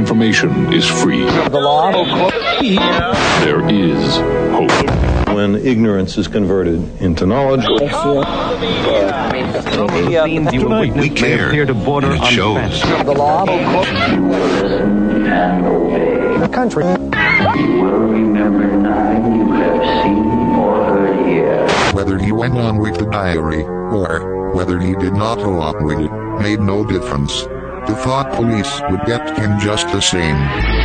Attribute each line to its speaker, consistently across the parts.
Speaker 1: information is free.
Speaker 2: The law.
Speaker 1: There is hope.
Speaker 3: When ignorance is converted into knowledge.
Speaker 4: We care, and it shows.
Speaker 2: The law.
Speaker 5: The country.
Speaker 6: You will remember nothing you have seen or heard here.
Speaker 7: Whether he went on with the diary, or whether he did not go on with it, made no difference. The thought police would get him just the same.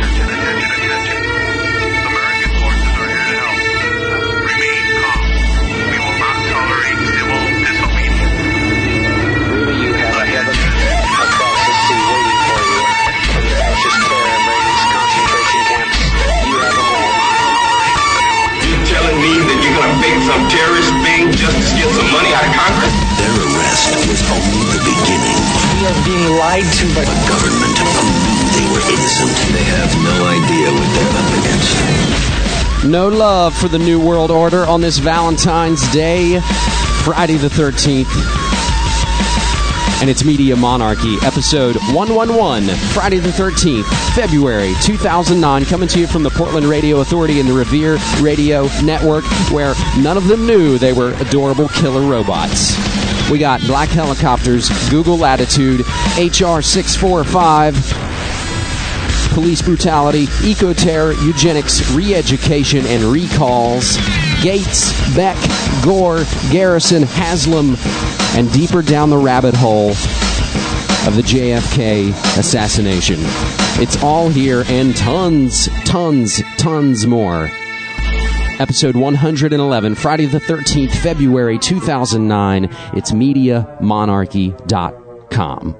Speaker 8: Some terrorist thing just to get some money out of Congress?
Speaker 9: Their arrest was only the beginning.
Speaker 2: We are being lied to by
Speaker 9: the government who knew they were innocent. They have no idea what they're up against.
Speaker 10: No love for the New World Order on this Valentine's Day, Friday the 13th. And it's Media Monarchy, episode 111, Friday the 13th, February 2009, coming to you from the Portland Radio Authority and the Revere Radio Network, where none of them knew they were adorable killer robots. We got black helicopters, Google Latitude, HR 645, police brutality, eco-terror, eugenics, re-education, and recalls, Gates, Beck, Gore, Garrison, Haslam, and deeper down the rabbit hole of the JFK assassination. It's all here and tons more. Episode 111, Friday the 13th, February 2009. It's MediaMonarchy.com.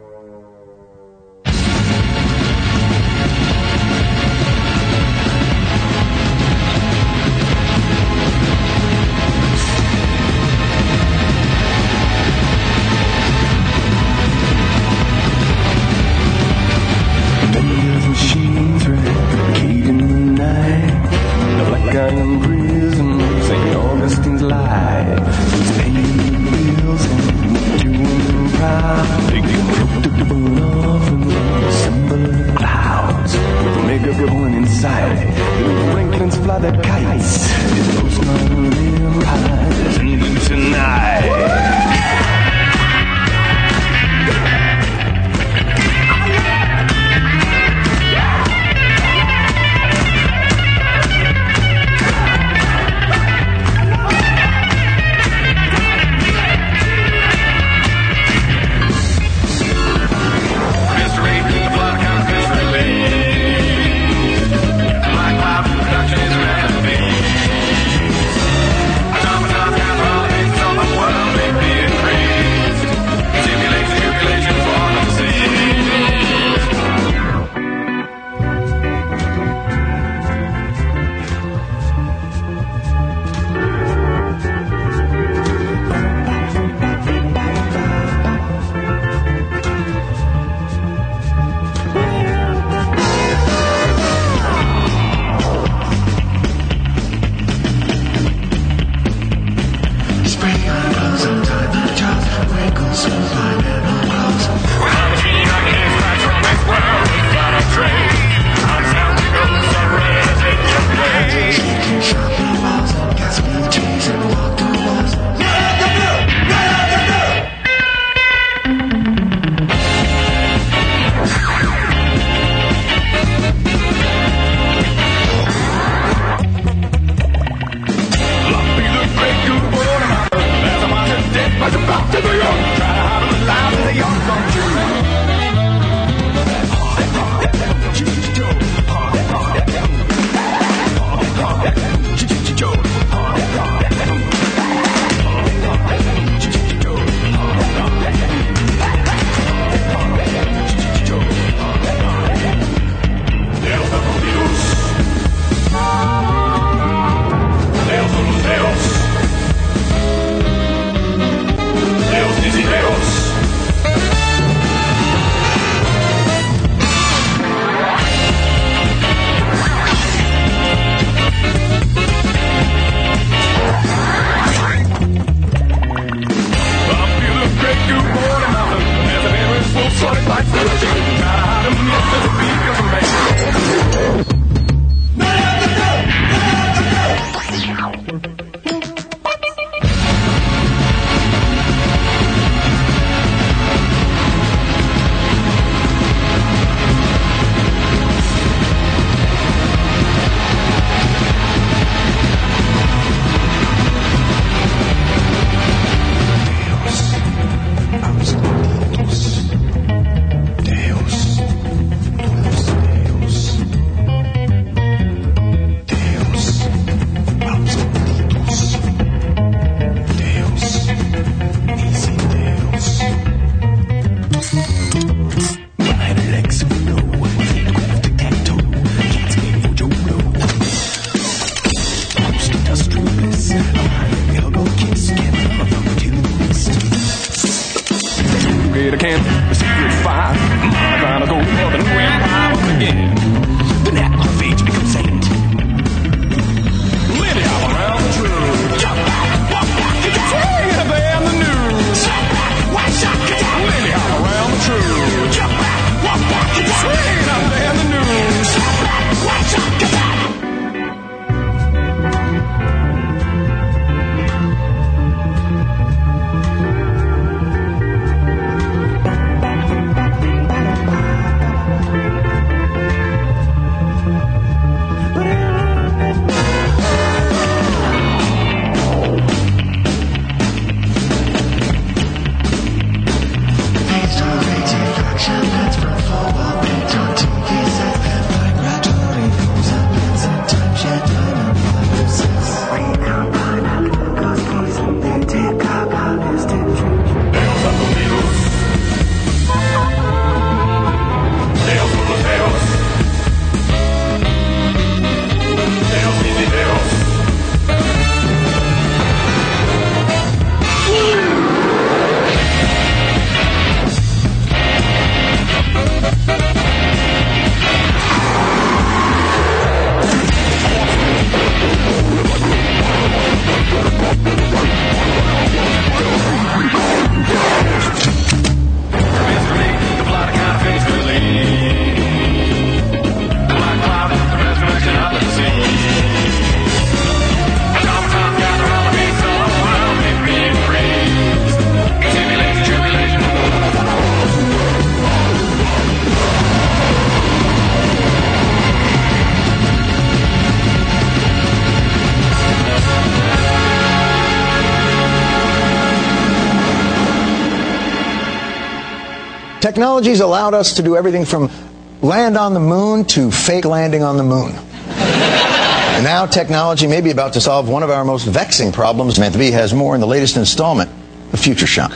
Speaker 5: Technology's allowed us to do everything from land on the moon to fake landing on the moon. And now technology may be about to solve one of our most vexing problems. Samantha Bee has more in the latest installment of Future Shock.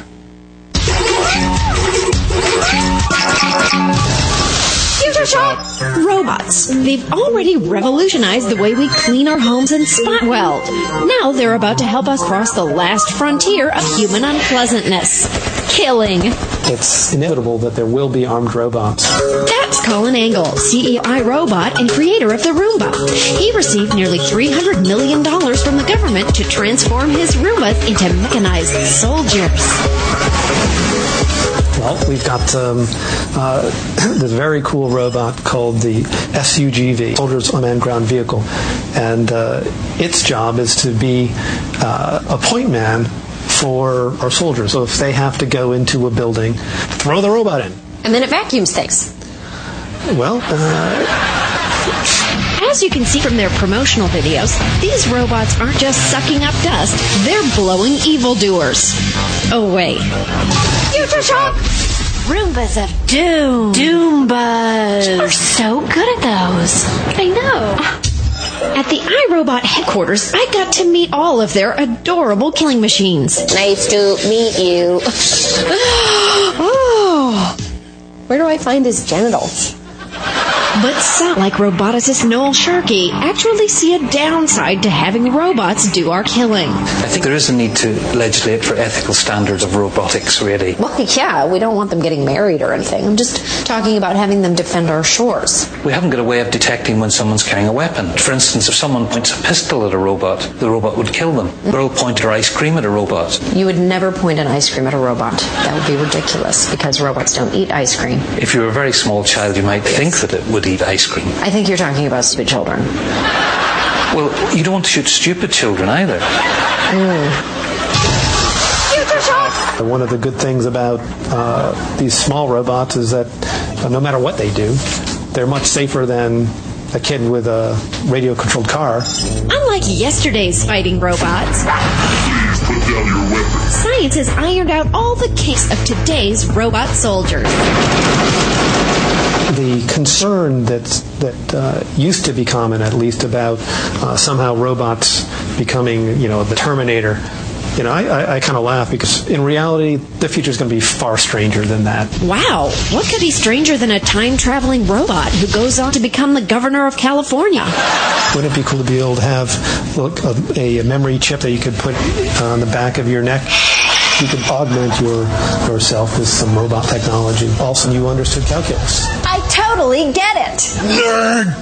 Speaker 11: Future Shock! Robots. They've already revolutionized the way we clean our homes and spot weld. Now they're about to help us cross the last frontier of human unpleasantness. Killing.
Speaker 12: It's inevitable that there will be armed robots.
Speaker 11: That's Colin Angle, CEO iRobot and creator of the Roomba. He received nearly $300 million from the government to transform his Roombas into mechanized soldiers.
Speaker 12: Well, we've got this very cool robot called the SUGV, Soldiers Unmanned Ground Vehicle. And its job is to be a point man for our soldiers. So if they have to go into a building, throw the robot in.
Speaker 11: And then it vacuums things.
Speaker 12: Well,
Speaker 11: as you can see from their promotional videos, these robots aren't just sucking up dust, they're blowing evildoers away. Future Shock! Roombas of Doom. Doombas. You are so good at those. I know. At the iRobot headquarters, I got to meet all of their adorable killing machines.
Speaker 13: Nice to meet you.
Speaker 11: Oh.
Speaker 13: Where do I find his genitals?
Speaker 11: But some, like roboticist Noel Sharkey, actually see a downside to having robots do our killing.
Speaker 14: I think there is a need to legislate for ethical standards of robotics, really.
Speaker 13: Well, yeah, we don't want them getting married or anything. I'm just talking about having them defend our shores.
Speaker 14: We haven't got a way of detecting when someone's carrying a weapon. For instance, if someone points a pistol at a robot, the robot would kill them. Or will point their ice cream at a robot.
Speaker 13: You would never point an ice cream at a robot. That would be ridiculous, because robots don't eat ice cream.
Speaker 14: If you were a very small child, you might think that it would eat ice cream.
Speaker 13: I think you're talking about stupid children.
Speaker 14: Well, you don't want to shoot stupid children either.
Speaker 12: One of the good things about these small robots is that no matter what they do, they're much safer than a kid with a radio-controlled car.
Speaker 11: Unlike yesterday's fighting robots,
Speaker 7: put down your weapon.
Speaker 11: Science has ironed out all the kinks of today's robot soldiers.
Speaker 12: The concern that used to be common, at least, about somehow robots becoming, the Terminator, I kind of laugh because in reality, the future is going to be far stranger than that.
Speaker 11: Wow, what could be stranger than a time-traveling robot who goes on to become the governor of California?
Speaker 12: Wouldn't it be cool to be able to have a memory chip that you could put on the back of your neck? You could augment yourself with some robot technology. Also, you understood calculus.
Speaker 13: I totally get it.
Speaker 7: Nerd!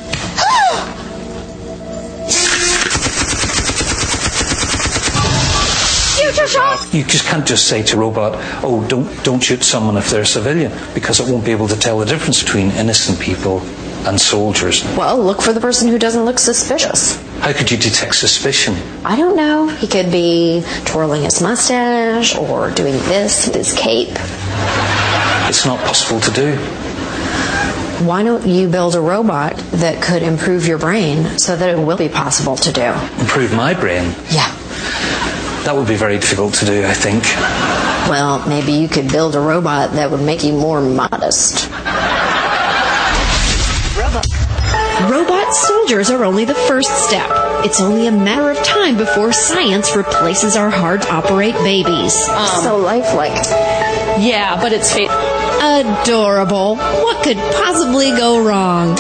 Speaker 11: Future Shock!
Speaker 14: You just can't just say to a robot, oh, don't shoot someone if they're a civilian, because it won't be able to tell the difference between innocent people and soldiers.
Speaker 13: Well, look for the person who doesn't look suspicious.
Speaker 14: How could you detect suspicion?
Speaker 13: I don't know. He could be twirling his mustache or doing this with his cape.
Speaker 14: It's not possible to do.
Speaker 13: Why don't you build a robot that could improve your brain so that it will be possible to do?
Speaker 14: Improve my brain?
Speaker 13: Yeah.
Speaker 14: That would be very difficult to do, I think.
Speaker 13: Well, maybe you could build a robot that would make you more modest.
Speaker 11: Robot soldiers are only the first step. It's only a matter of time before science replaces our hard-to-operate babies.
Speaker 13: So lifelike.
Speaker 11: Yeah, but it's fake. Adorable. What could possibly go wrong?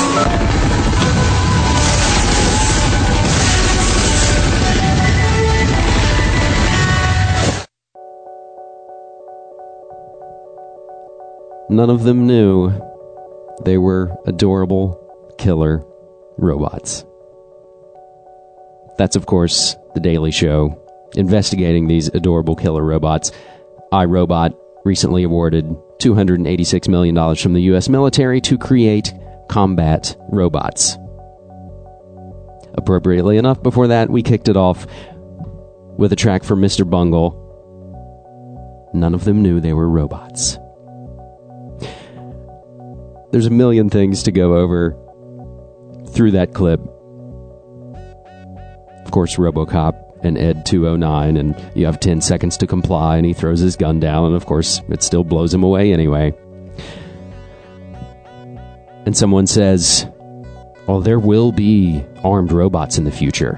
Speaker 10: None of them knew they were adorable killer robots. That's, of course, The Daily Show, investigating these adorable killer robots. iRobot recently awarded $286 million from the U.S. military to create combat robots. Appropriately enough, before that, we kicked it off with a track from Mr. Bungle. None of them knew they were robots. There's a million things to go over through that clip. Of course, RoboCop and Ed 209, and you have 10 seconds to comply, and he throws his gun down, and of course, it still blows him away anyway. and someone says, "Oh, there will be armed robots in the future."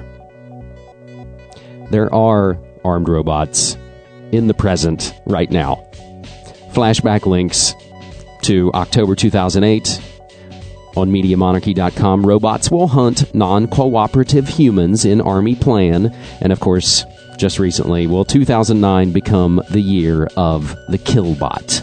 Speaker 10: There are armed robots in the present right now. Flashback links to October 2008 on MediaMonarchy.com. Robots will hunt non-cooperative humans in Army plan. And of course, just recently, will 2009 become the year of the Killbot?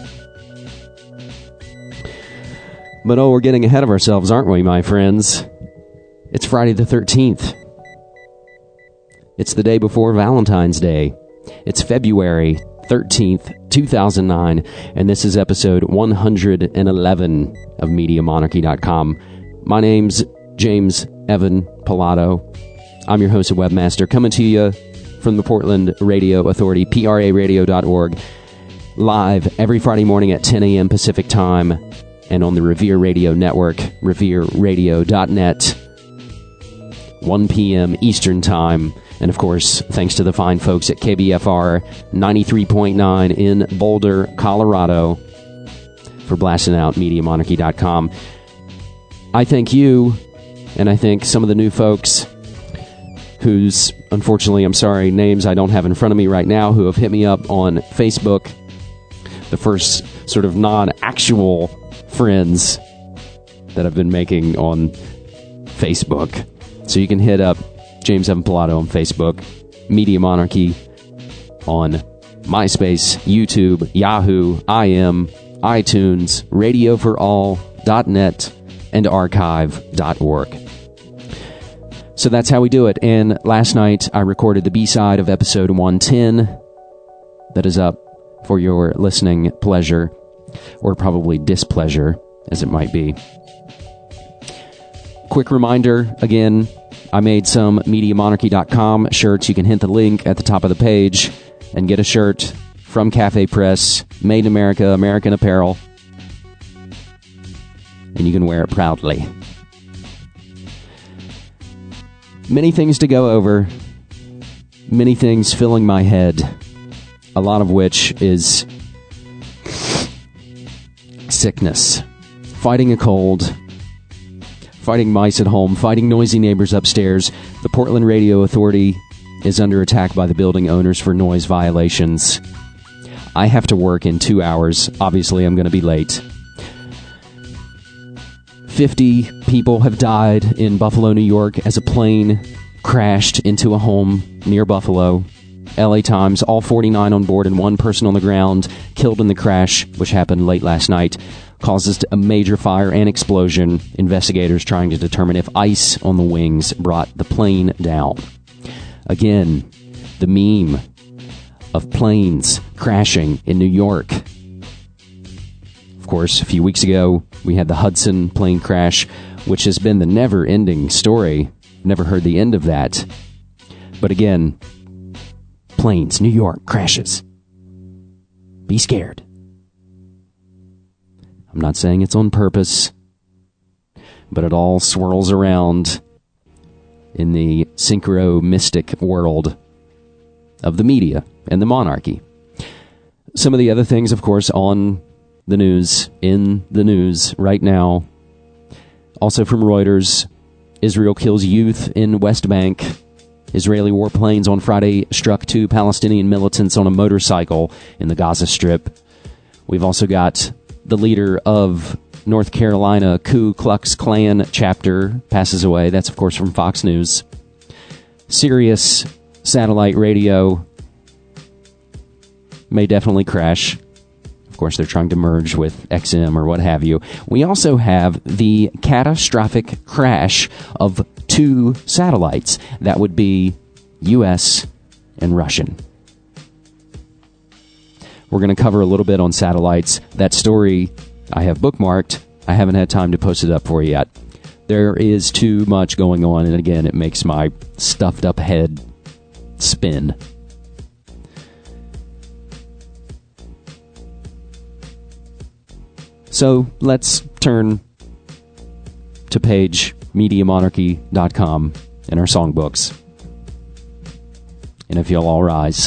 Speaker 10: But we're getting ahead of ourselves, aren't we, my friends? It's Friday the 13th. It's the day before Valentine's Day. It's February 13th, 2009, and this is episode 111 of MediaMonarchy.com. My name's James Evan Pilato. I'm your host and webmaster, coming to you from the Portland Radio Authority, PRAradio.org, live every Friday morning at 10 a.m. Pacific Time, and on the Revere Radio Network, RevereRadio.net, 1 p.m. Eastern Time. And of course, thanks to the fine folks at KBFR 93.9 in Boulder, Colorado, for blasting out MediaMonarchy.com. I thank you, and I thank some of the new folks whose, unfortunately, names I don't have in front of me right now, who have hit me up on Facebook. The first sort of non-actual friends that I've been making on Facebook. So you can hit up James Evan Pilato on Facebook, Media Monarchy on MySpace, YouTube, Yahoo, IM, iTunes, radioforall.net, and archive.org. So that's how we do it. And last night I recorded the B-side of episode 110 that is up for your listening pleasure, or probably displeasure, as it might be. Quick reminder, again, I made some MediaMonarchy.com shirts. You can hit the link at the top of the page and get a shirt from Cafe Press, made in America, American apparel, and you can wear it proudly. Many things to go over, many things filling my head, a lot of which is sickness, fighting a cold, fighting mice at home, fighting noisy neighbors upstairs. The Portland Radio Authority is under attack by the building owners for noise violations. I have to work in 2 hours. Obviously, I'm going to be late. 50 people have died in Buffalo, New York, as a plane crashed into a home near Buffalo. LA Times, all 49 on board and one person on the ground killed in the crash, which happened late last night, causes a major fire and explosion. Investigators trying to determine if ice on the wings brought the plane down. Again, the meme of planes crashing in New York. Of course, a few weeks ago, we had the Hudson plane crash, which has been the never-ending story. Never heard the end of that. But again, planes, New York, crashes. Be scared. I'm not saying it's on purpose, but it all swirls around in the synchro-mystic world of the media and the monarchy. Some of the other things, of course, on the news, in the news right now. Also from Reuters, Israel kills youth in West Bank. Israeli warplanes on Friday struck 2 Palestinian militants on a motorcycle in the Gaza Strip. We've also got the leader of North Carolina Ku Klux Klan chapter passes away. That's, of course, from Fox News. Sirius satellite radio may definitely crash. Of course, they're trying to merge with XM or what have you. We also have the catastrophic crash of 2 satellites. That would be U.S. and Russian. We're going to cover a little bit on satellites. That story I have bookmarked. I haven't had time to post it up for you yet. There is too much going on, and again, it makes my stuffed up head spin. So let's turn to page MediaMonarchy.com in our songbooks. And if you'll all rise.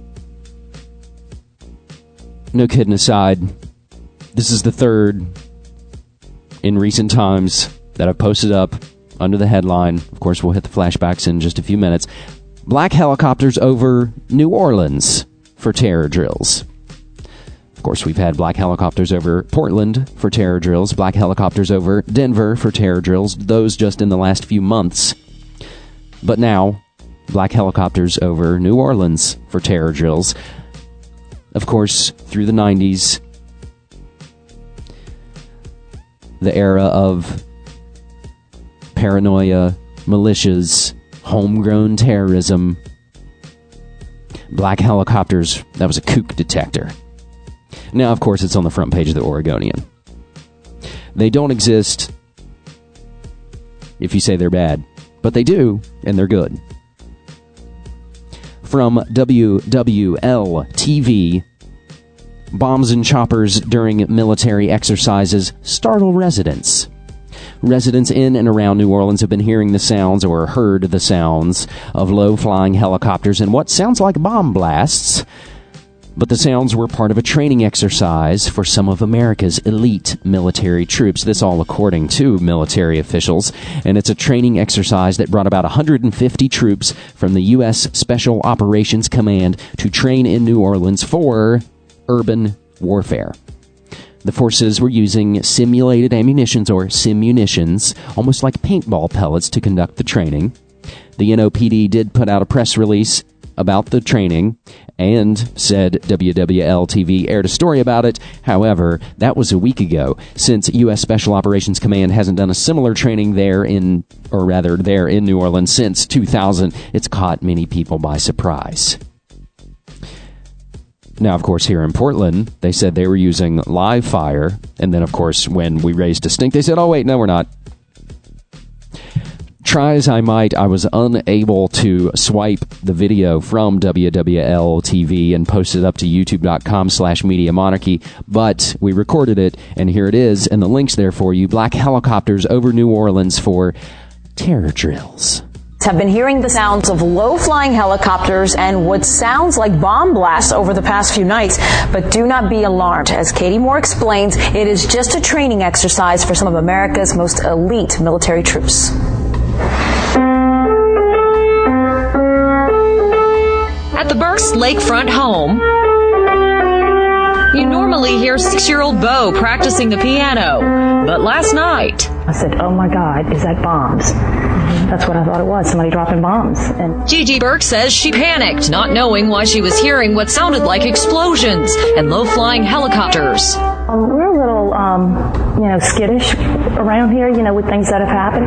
Speaker 10: No kidding aside, this is the third in recent times that I've posted up under the headline. Of course, we'll hit the flashbacks in just a few minutes. Black helicopters over New Orleans for terror drills. Of course, we've had black helicopters over Portland for terror drills, black helicopters over Denver for terror drills, those just in the last few months. But now, black helicopters over New Orleans for terror drills. Of course, through the 90s, the era of paranoia, militias, homegrown terrorism, black helicopters, that was a kook detector. Now, of course, it's on the front page of the Oregonian. They don't exist if you say they're bad, but they do, and they're good. From WWL-TV, bombs and choppers during military exercises startle residents. Residents in and around New Orleans have been hearing the sounds or heard the sounds of low-flying helicopters and what sounds like bomb blasts. But the sounds were part of a training exercise for some of America's elite military troops. This all according to military officials. And it's a training exercise that brought about 150 troops from the U.S. Special Operations Command to train in New Orleans for urban warfare. The forces were using simulated ammunitions or simunitions, almost like paintball pellets, to conduct the training. The NOPD did put out a press release about the training and said WWL-TV aired a story about it. However, that was a week ago. Since U.S. Special Operations Command hasn't done a similar training there in New Orleans since 2000, it's caught many people by surprise. Now, of course, here in Portland, they said they were using live fire. And then, of course, when we raised a stink, they said, oh, wait, no, we're not. Try as I might, I was unable to swipe the video from WWL-TV and post it up to youtube.com/Media Monarchy, but we recorded it, and here it is, and the link's there for you. Black helicopters over New Orleans for terror drills.
Speaker 15: Have been hearing the sounds of low-flying helicopters and what sounds like bomb blasts over the past few nights, but do not be alarmed. As Katie Moore explains, it is just a training exercise for some of America's most elite military troops.
Speaker 16: At the Burks Lakefront home, you normally hear 6-year-old Bo practicing the piano, but last night...
Speaker 17: I said, oh my God, is that bombs? That's what I thought it was, somebody dropping bombs. And
Speaker 16: Gigi Burke says she panicked, not knowing why she was hearing what sounded like explosions and low-flying helicopters.
Speaker 17: We're a little, skittish around here, with things that have happened.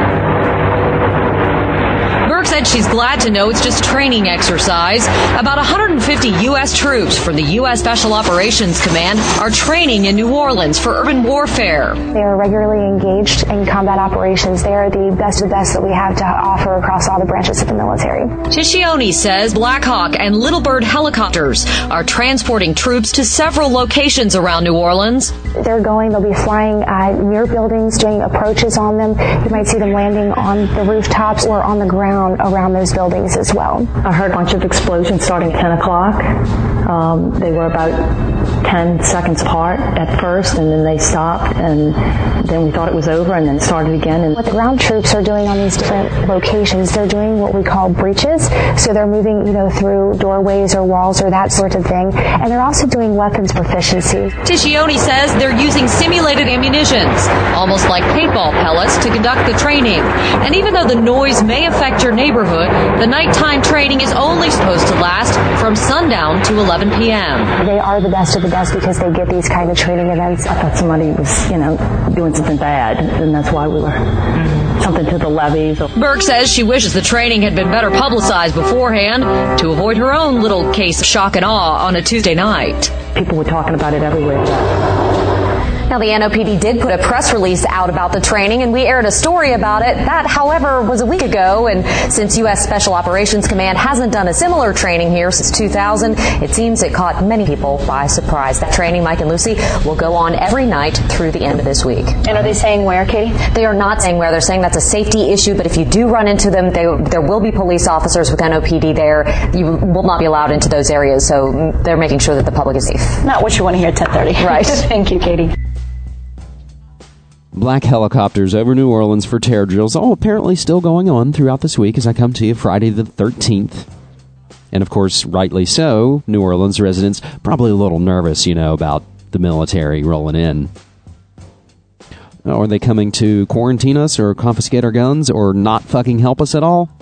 Speaker 16: Burke said she's glad to know it's just training exercise. About 150 U.S. troops from the U.S. Special Operations Command are training in New Orleans for urban warfare.
Speaker 18: They are regularly engaged in combat operations. They are the best of the best that we have to offer across all the branches of the military.
Speaker 16: Tiscioni says Black Hawk and Little Bird helicopters are transporting troops to several locations around New Orleans.
Speaker 18: They'll be flying near buildings, doing approaches on them. You might see them landing on the rooftops or on the ground around those buildings as well.
Speaker 17: I heard a bunch of explosions starting at 10 o'clock. They were about 10 seconds apart at first, and then they stopped, and then we thought it was over, and then it started again. And
Speaker 18: what the ground troops are doing on these different locations, they're doing what we call breaches. So they're moving, through doorways or walls or that sort of thing. And they're also doing weapons proficiency.
Speaker 16: Tiscioni says they're using simulated ammunitions, almost like paintball pellets, to conduct the training. And even though the noise may affect your neighborhood, the nighttime training is only supposed to last from sundown to 11 p.m.
Speaker 18: They are the best of the best because they get these kind of training events.
Speaker 17: I thought somebody was, doing something bad, and that's why we were something to the levees.
Speaker 16: Burke says she wishes the training had been better publicized beforehand to avoid her own little case of shock and awe on a Tuesday night.
Speaker 17: People were talking about it everywhere.
Speaker 15: Now, the NOPD did put a press release out about the training, and we aired a story about it. That, however, was a week ago, and since U.S. Special Operations Command hasn't done a similar training here since 2000, it seems it caught many people by surprise. That training, Mike and Lucy, will go on every night through the end of this week.
Speaker 18: And are they saying where, Katie?
Speaker 15: They are not saying where. They're saying that's a safety issue, but if you do run into them, there will be police officers with NOPD there. You will not be allowed into those areas, so they're making sure that the public is safe.
Speaker 18: Not what you want to hear at 10:30.
Speaker 15: Right.
Speaker 18: Thank you, Katie.
Speaker 10: Black helicopters over New Orleans for terror drills. Oh, apparently still going on throughout this week as I come to you Friday the 13th. And, of course, rightly so, New Orleans residents probably a little nervous, about the military rolling in. Are they coming to quarantine us or confiscate our guns or not fucking help us at all?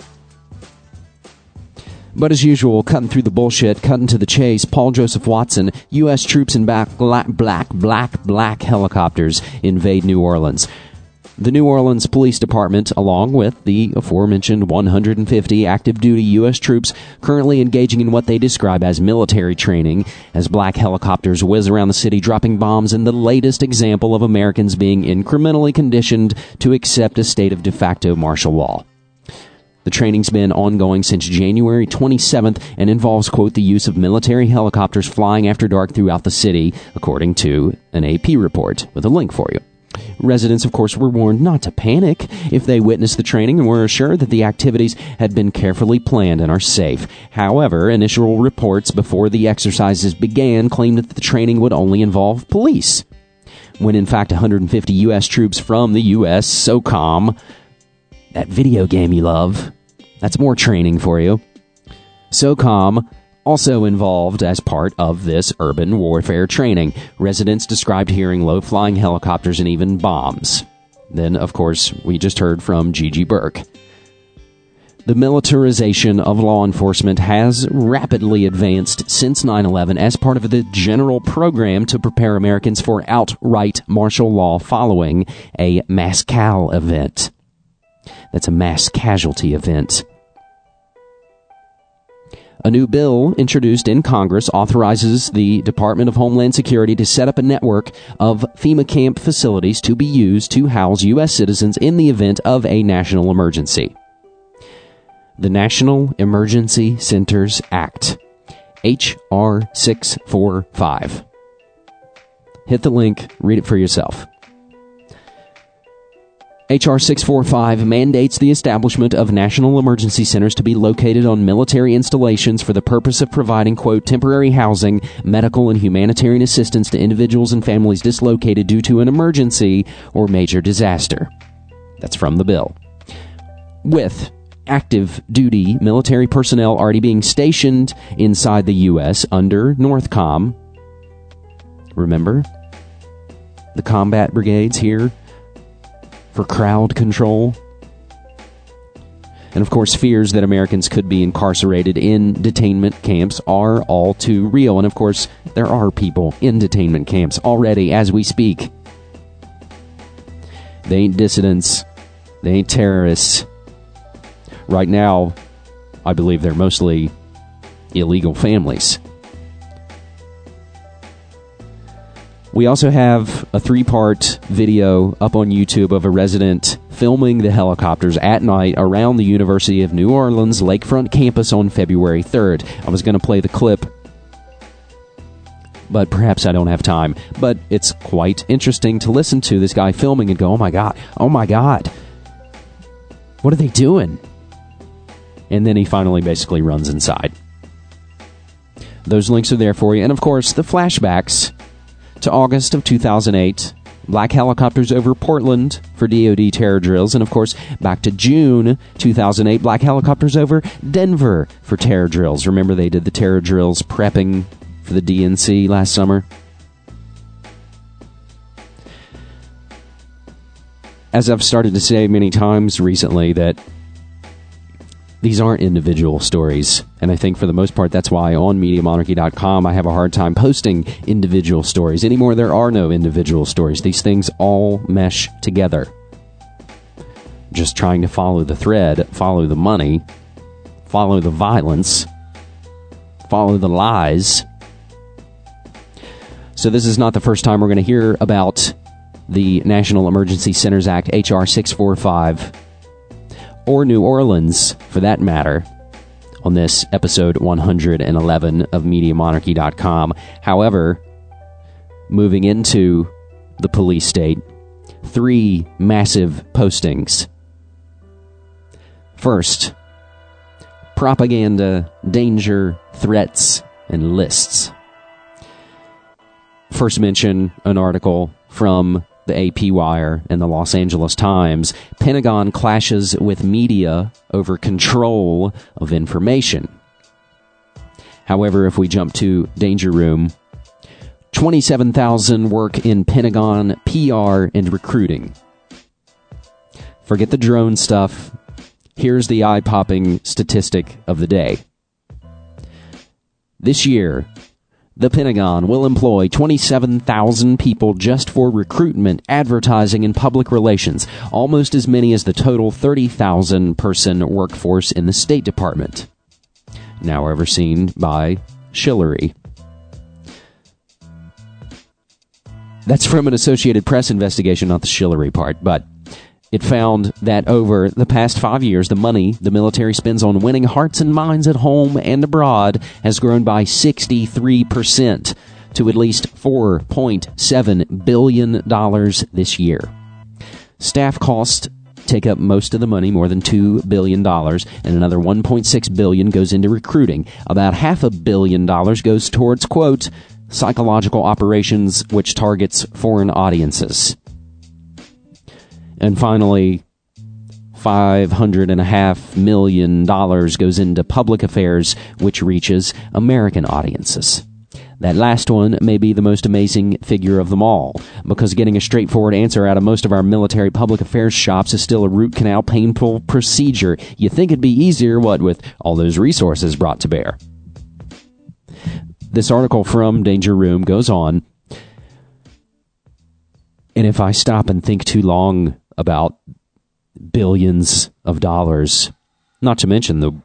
Speaker 10: But as usual, cutting through the bullshit, cutting to the chase, Paul Joseph Watson, U.S. troops in black helicopters invade New Orleans. The New Orleans Police Department, along with the aforementioned 150 active duty U.S. troops, currently engaging in what they describe as military training, as black helicopters whiz around the city dropping bombs in the latest example of Americans being incrementally conditioned to accept a state of de facto martial law. The training's been ongoing since January 27th and involves, quote, the use of military helicopters flying after dark throughout the city, according to an AP report, with a link for you. Residents, of course, were warned not to panic if they witnessed the training and were assured that the activities had been carefully planned and are safe. However, initial reports before the exercises began claimed that the training would only involve police, when in fact 150 U.S. troops from the U.S. SOCOM, that video game you love, that's more training for you. SOCOM also involved as part of this urban warfare training. Residents described hearing low-flying helicopters and even bombs. Then, of course, we just heard from Gigi Burke. The militarization of law enforcement has rapidly advanced since 9/11 as part of the general program to prepare Americans for outright martial law following a mass cal event. That's a mass casualty event. A new bill introduced in Congress authorizes the Department of Homeland Security to set up a network of FEMA camp facilities to be used to house U.S. citizens in the event of a national emergency. The National Emergency Centers Act, H.R. 645. Hit the link, read it for yourself. H.R. 645 mandates the establishment of national emergency centers to be located on military installations for the purpose of providing, quote, temporary housing, medical, and humanitarian assistance to individuals and families dislocated due to an emergency or major disaster. That's from the bill. With active duty military personnel already being stationed inside the U.S. under NORTHCOM. Remember? The combat brigades here for crowd control. And of course, fears that Americans could be incarcerated in detainment camps are all too real. And of course, there are people in detainment camps already as we speak. They ain't dissidents. They ain't terrorists. Right now, I believe they're mostly illegal families. We also have a 3-part video up on YouTube of a resident filming the helicopters at night around the University of New Orleans Lakefront campus on February 3rd. I was going to play the clip, but perhaps I don't have time. But it's quite interesting to listen to this guy filming and go, oh my God, what are they doing? And then he finally basically runs inside. Those links are there for you. And of course, the flashbacks to August of 2008, black helicopters over Portland for DoD terror drills, and of course, back to June 2008, black helicopters over Denver for terror drills. Remember they did the terror drills prepping for the DNC last summer? As I've started to say many times recently, that these aren't individual stories, and I think for the most part that's why on MediaMonarchy.com I have a hard time posting individual stories. Anymore, there are no individual stories. These things all mesh together. Just trying to follow the thread, follow the money, follow the violence, follow the lies. So this is not the first time we're going to hear about the National Emergency Centers Act, H.R. 645, or New Orleans, for that matter, on this episode 111 of MediaMonarchy.com. However, moving into the police state, 3 massive postings. First, propaganda, danger, threats, and lists. First mention an article from the AP Wire and the Los Angeles Times, Pentagon clashes with media over control of information. However, if we jump to Danger Room, 27,000 work in Pentagon PR and recruiting. Forget the drone stuff. Here's the eye-popping statistic of the day. This year, the Pentagon will employ 27,000 people just for recruitment, advertising, and public relations, almost as many as the total 30,000-person workforce in the State Department, now overseen by Hillary. That's from an Associated Press investigation, not the Hillary part, but it found that over the past 5 years, the money the military spends on winning hearts and minds at home and abroad has grown by 63% to at least $4.7 billion this year. Staff costs take up most of the money, more than $2 billion, and another $1.6 billion goes into recruiting. About $500 million goes towards, quote, psychological operations, which targets foreign audiences. And finally, $500.5 million goes into public affairs, which reaches American audiences. That last one may be the most amazing figure of them all, because getting a straightforward answer out of most of our military public affairs shops is still a root canal painful procedure. You think it'd be easier, what, with all those resources brought to bear? This article from Danger Room goes on, and if I stop and think too long about billions of dollars, not to mention the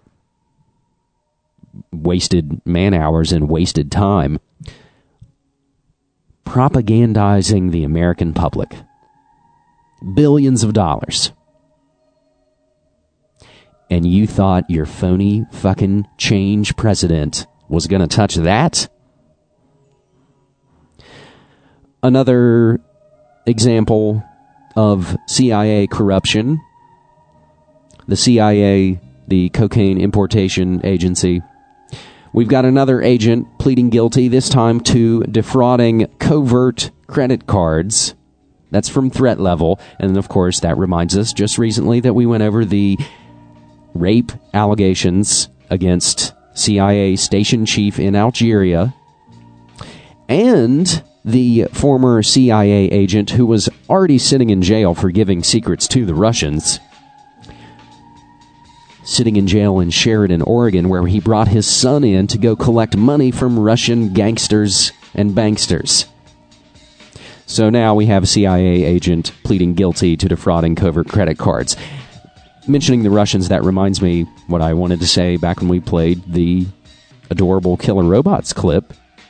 Speaker 10: wasted man hours and wasted time, propagandizing the American public. Billions of dollars. And you thought your phony fucking change president was going to touch that? Another example of CIA corruption. The CIA, the Cocaine Importation Agency. We've got another agent pleading guilty, this time to defrauding covert credit cards. That's from Threat Level. And, of course, that reminds us just recently that we went over the rape allegations against CIA station chief in Algeria. And the former CIA agent who was already sitting in jail for giving secrets to the Russians, sitting in jail in Sheridan, Oregon, where he brought his son in to go collect money from Russian gangsters and banksters. So now we have a CIA agent pleading guilty to defrauding covert credit cards. Mentioning the Russians, that reminds me what I wanted to say back when we played the Adorable Killer Robots clip.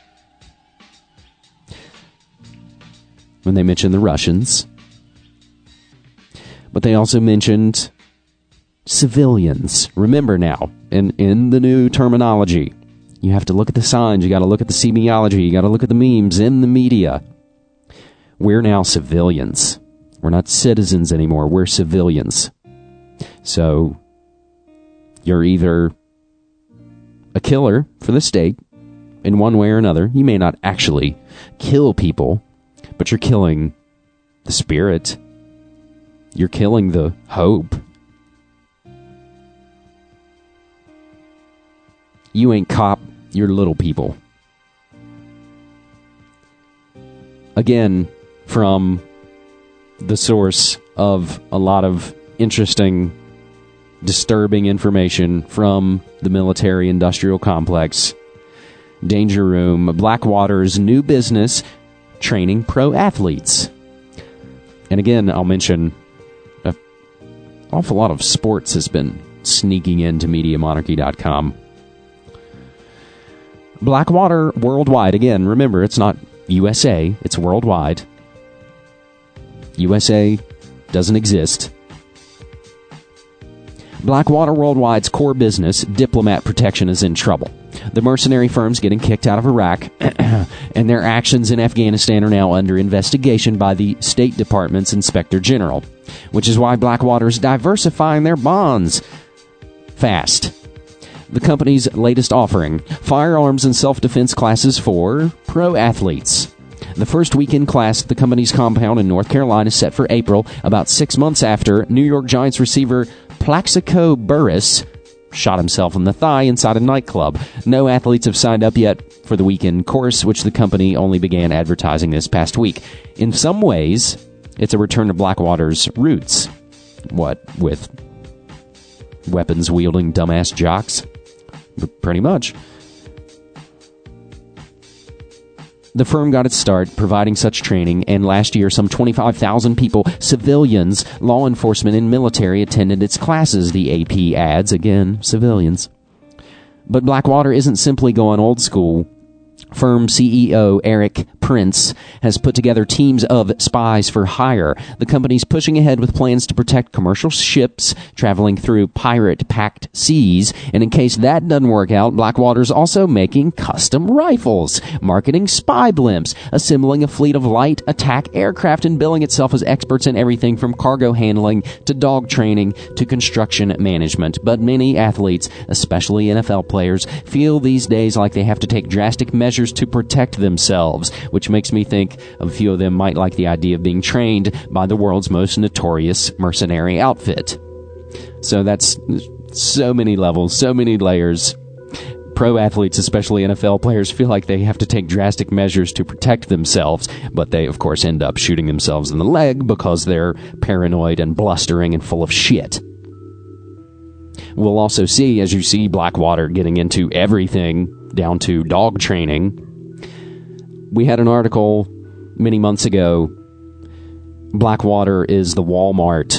Speaker 10: When they mentioned the Russians. But they also mentioned civilians. Remember now, in the new terminology, you have to look at the signs, you got to look at the semiology, you got to look at the memes in the media. We're now civilians. We're not citizens anymore. We're civilians. So, you're either a killer for the state in one way or another. You may not actually kill people, but you're killing the spirit. You're killing the hope. You ain't cop, you're little people. Again, from the source of a lot of interesting, disturbing information from the military-industrial complex, Danger Room, Blackwater's new business, training pro athletes. And again, I'll mention an awful lot of sports has been sneaking into MediaMonarchy.com. Blackwater worldwide. Again, remember, it's not USA, it's worldwide. USA doesn't exist. Blackwater Worldwide's core business, diplomat protection, is in trouble. The mercenary firm's getting kicked out of Iraq, and their actions in Afghanistan are now under investigation by the State Department's Inspector General, which is why Blackwater's diversifying their bonds fast. The company's latest offering, firearms and self-defense classes for pro athletes. The first weekend class at the company's compound in North Carolina is set for April, about 6 months after New York Giants receiver Plaxico Burress shot himself in the thigh inside a nightclub. No athletes have signed up yet for the weekend course, which the company only began advertising this past week. In some ways, it's a return to Blackwater's roots. What, with weapons-wielding dumbass jocks? Pretty much. The firm got its start providing such training, and last year some 25,000 people, civilians, law enforcement, and military attended its classes, the AP adds. Again, civilians. But Blackwater isn't simply going old school. Firm CEO Eric Prince has put together teams of spies for hire. The company's pushing ahead with plans to protect commercial ships traveling through pirate-packed seas. And in case that doesn't work out, Blackwater's also making custom rifles, marketing spy blimps, assembling a fleet of light attack aircraft, and billing itself as experts in everything from cargo handling to dog training to construction management. But many athletes, especially NFL players, feel these days like they have to take drastic measures to protect themselves, which makes me think a few of them might like the idea of being trained by the world's most notorious mercenary outfit. So that's so many levels, so many layers. Pro athletes, especially NFL players, feel like they have to take drastic measures to protect themselves, but they, of course, end up shooting themselves in the leg because they're paranoid and blustering and full of shit. We'll also see, as you see Blackwater getting into everything down to dog training. We had an article many months ago. Blackwater is the Walmart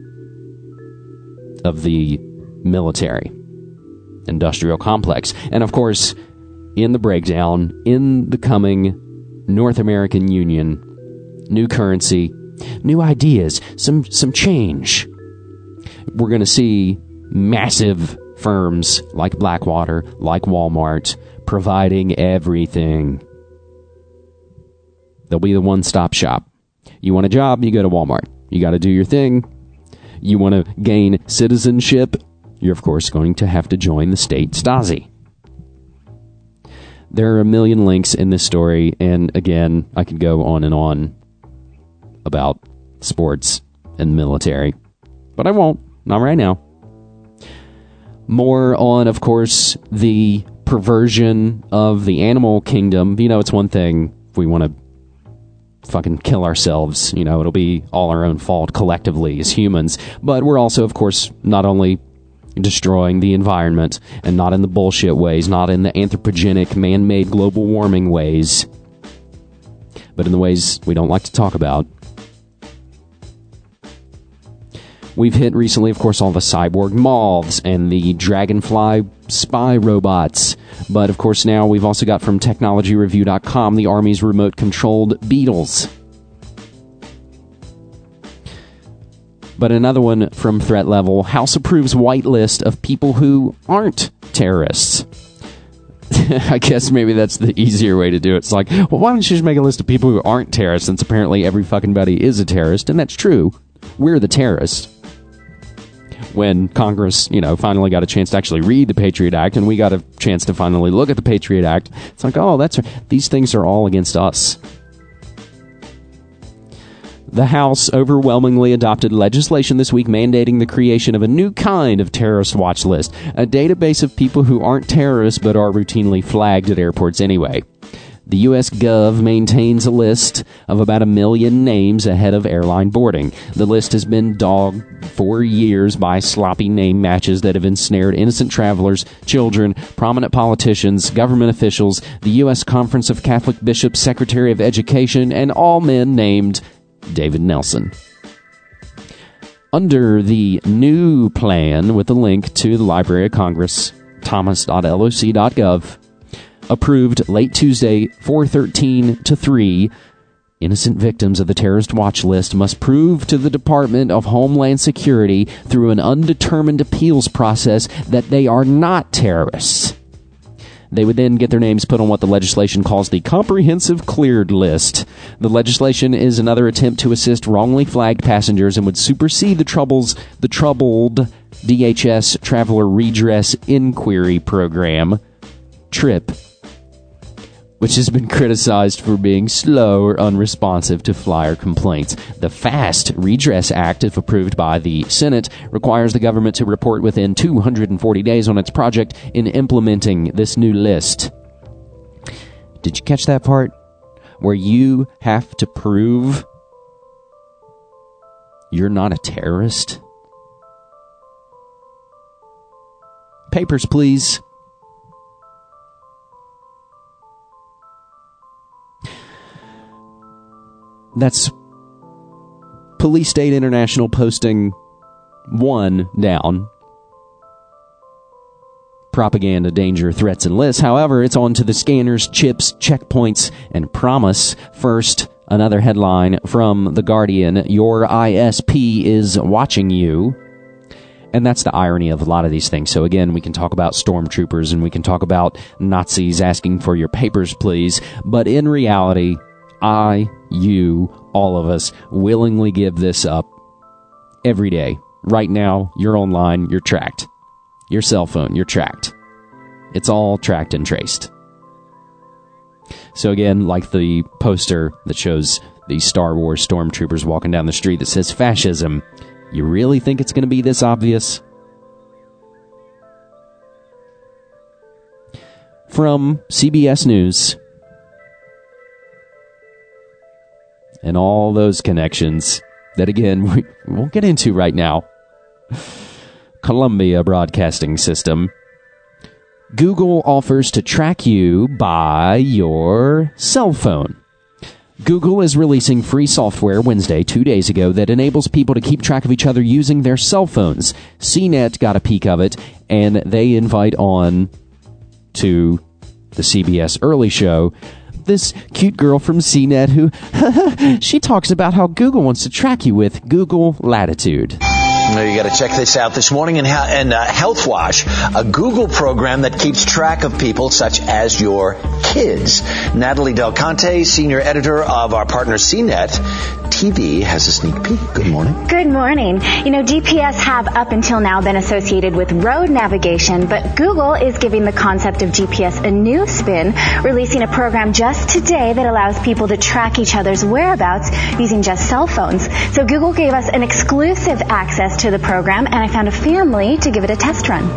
Speaker 10: of the military industrial complex. And of course, in the breakdown, in the coming North American Union, new currency, new ideas, some change. We're going to see massive firms like Blackwater, like Walmart, providing everything. They'll be the one-stop shop. You want a job, you go to Walmart. You got to do your thing. You want to gain citizenship, you're of course going to have to join the state Stasi. There are a million links in this story, and again, I could go on and on about sports and military, but I won't. Not right now. More on, of course, the perversion of the animal kingdom. You know, it's one thing if we want to fucking kill ourselves. You know, it'll be all our own fault collectively as humans. But we're also, of course, not only destroying the environment, and not in the bullshit ways, not in the anthropogenic, man-made global warming ways, but in the ways we don't like to talk about. We've hit recently, of course, all the cyborg moths and the dragonfly spy robots. But, of course, now we've also got from TechnologyReview.com the Army's remote-controlled beetles. But another one from Threat Level, House approves whitelist of people who aren't terrorists. I guess maybe that's the easier way to do it. It's like, well, why don't you just make a list of people who aren't terrorists, since apparently every fucking buddy is a terrorist, and that's true. We're the terrorists. When Congress, finally got a chance to actually read the Patriot Act, and we got a chance to finally look at the Patriot Act, it's like, oh, that's right. These things are all against us. The House overwhelmingly adopted legislation this week mandating the creation of a new kind of terrorist watch list, a database of people who aren't terrorists but are routinely flagged at airports anyway. The U.S. Gov maintains a list of about 1 million names ahead of airline boarding. The list has been dogged for years by sloppy name matches that have ensnared innocent travelers, children, prominent politicians, government officials, the U.S. Conference of Catholic Bishops, Secretary of Education, and all men named David Nelson. Under the new plan, with a link to the Library of Congress, thomas.loc.gov, approved late Tuesday, 4:13 to 3, innocent victims of the terrorist watch list must prove to the Department of Homeland Security through an undetermined appeals process that they are not terrorists. They would then get their names put on what the legislation calls the Comprehensive Cleared List. The legislation is another attempt to assist wrongly flagged passengers and would supersede the troubled DHS Traveler Redress Inquiry Program, TRIP, which has been criticized for being slow or unresponsive to flyer complaints. The FAST Redress Act, if approved by the Senate, requires the government to report within 240 days on its project in implementing this new list. Did you catch that part? Where you have to prove you're not a terrorist? Papers, please. That's Police State International posting 1 down. Propaganda, danger, threats, and lists. However, it's on to the scanners, chips, checkpoints, and promise. First, another headline from The Guardian. Your ISP is watching you. And that's the irony of a lot of these things. So again, we can talk about stormtroopers and we can talk about Nazis asking for your papers, please. But in reality, you, all of us, willingly give this up every day. Right now, you're online, you're tracked. Your cell phone, you're tracked. It's all tracked and traced. So again, like the poster that shows the Star Wars stormtroopers walking down the street that says fascism, you really think it's going to be this obvious? From CBS News, and all those connections that, again, we won't get into right now. Columbia Broadcasting System. Google offers to track you by your cell phone. Google is releasing free software Wednesday, 2 days ago, that enables people to keep track of each other using their cell phones. CNET got a peek of it, and they invite on to the CBS Early Show this cute girl from CNET who, she talks about how Google wants to track you with Google Latitude.
Speaker 19: You got to check this out this morning in Health Watch, a Google program that keeps track of people such as your kids. Natalie Del Conte, senior editor of our partner CNET TV, has a sneak peek. Good morning.
Speaker 20: Good morning. You know, GPS have up until now been associated with road navigation, but Google is giving the concept of GPS a new spin, releasing a program just today that allows people to track each other's whereabouts using just cell phones. So Google gave us an exclusive access to the program, and I found a family to give it a test run.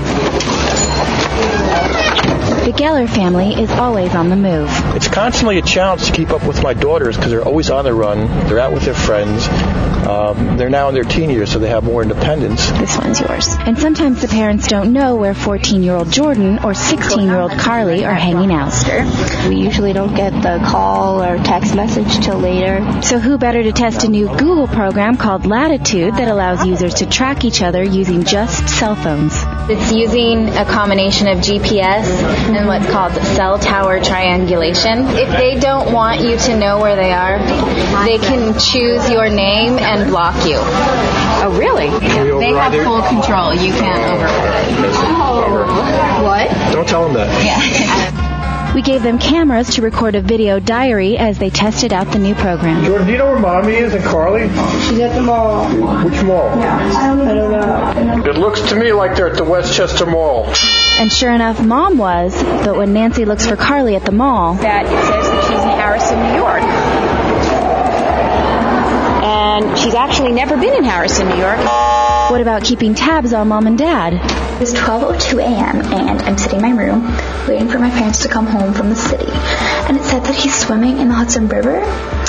Speaker 20: The Geller family is always on the move.
Speaker 21: It's constantly a challenge to keep up with my daughters because they're always on the run. They're out with their friends. They're now in their teen years, so they have more independence.
Speaker 20: This one's yours. And sometimes the parents don't know where 14-year-old Jordan or 16-year-old Carly are hanging out.
Speaker 22: We usually don't get the call or text message till later.
Speaker 20: So who better to test a new Google program called Latitude that allows users to track each other using just cell phones.
Speaker 22: It's using a combination of GPS and what's called cell tower triangulation. If they don't want you to know where they are, they can choose your name and block you.
Speaker 20: Oh, really?
Speaker 22: They have full control. You can't override it. Oh. What?
Speaker 21: Don't tell them that.
Speaker 22: Yeah.
Speaker 20: We gave them cameras to record a video diary as they tested out the new program.
Speaker 21: Jordan, do you know where Mommy is and Carly?
Speaker 22: She's at the mall.
Speaker 21: Which mall?
Speaker 22: Yeah, I don't know.
Speaker 21: It looks to me like they're at the Westchester Mall.
Speaker 20: And sure enough, Mom was, but when Nancy looks for Carly at the mall...
Speaker 22: That it says that she's in Harrison, New York. And she's actually never been in Harrison, New York.
Speaker 20: What about keeping tabs on Mom and Dad?
Speaker 22: It's 12:02 a.m. and I'm sitting in my room waiting for my parents to come home from the city. And it said that he's swimming in the Hudson River.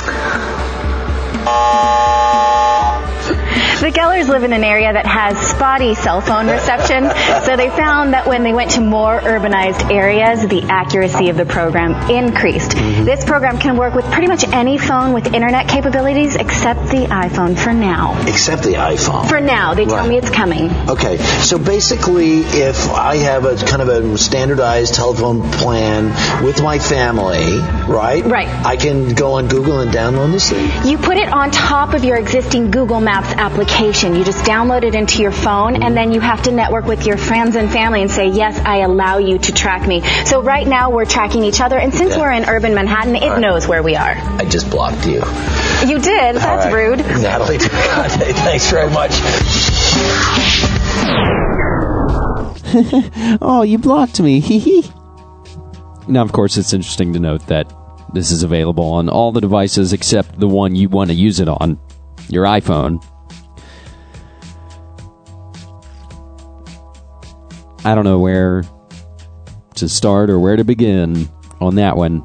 Speaker 20: The Gellers live in an area that has spotty cell phone reception, so they found that when they went to more urbanized areas, the accuracy of the program increased. This program can work with pretty much any phone with internet capabilities except the iPhone for now.
Speaker 19: Except the iPhone?
Speaker 20: For now. They tell me it's coming.
Speaker 19: Okay, so basically if I have a kind of a standardized telephone plan with my family, right?
Speaker 20: Right.
Speaker 19: I can go on Google and download this thing?
Speaker 20: You put it on top of your existing Google Maps application. You just download it into your phone, and then you have to network with your friends and family and say, yes, I allow you to track me. So right now we're tracking each other, and since we're in urban Manhattan, it knows where we are.
Speaker 19: I just blocked you.
Speaker 20: You did? That's rude.
Speaker 19: Natalie, thanks very much.
Speaker 10: Oh, you blocked me. Now, of course, it's interesting to note that this is available on all the devices except the one you want to use it on, your iPhone. I don't know where to start or where to begin on that one.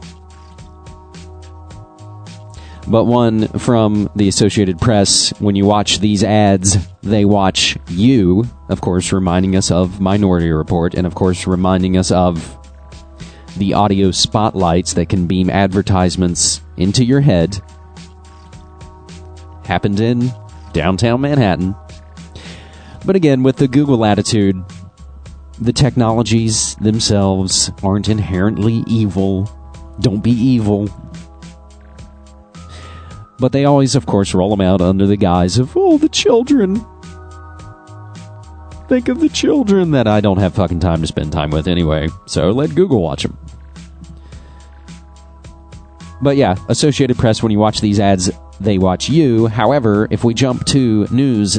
Speaker 10: But one from the Associated Press, when you watch these ads, they watch you, of course, reminding us of Minority Report, and of course, reminding us of the audio spotlights that can beam advertisements into your head. Happened in downtown Manhattan. But again, with the Google attitude, the technologies themselves aren't inherently evil. Don't be evil. But they always, of course, roll them out under the guise of, oh, the children. Think of the children that I don't have fucking time to spend time with anyway. So let Google watch them. But yeah, Associated Press, when you watch these ads, they watch you. However, if we jump to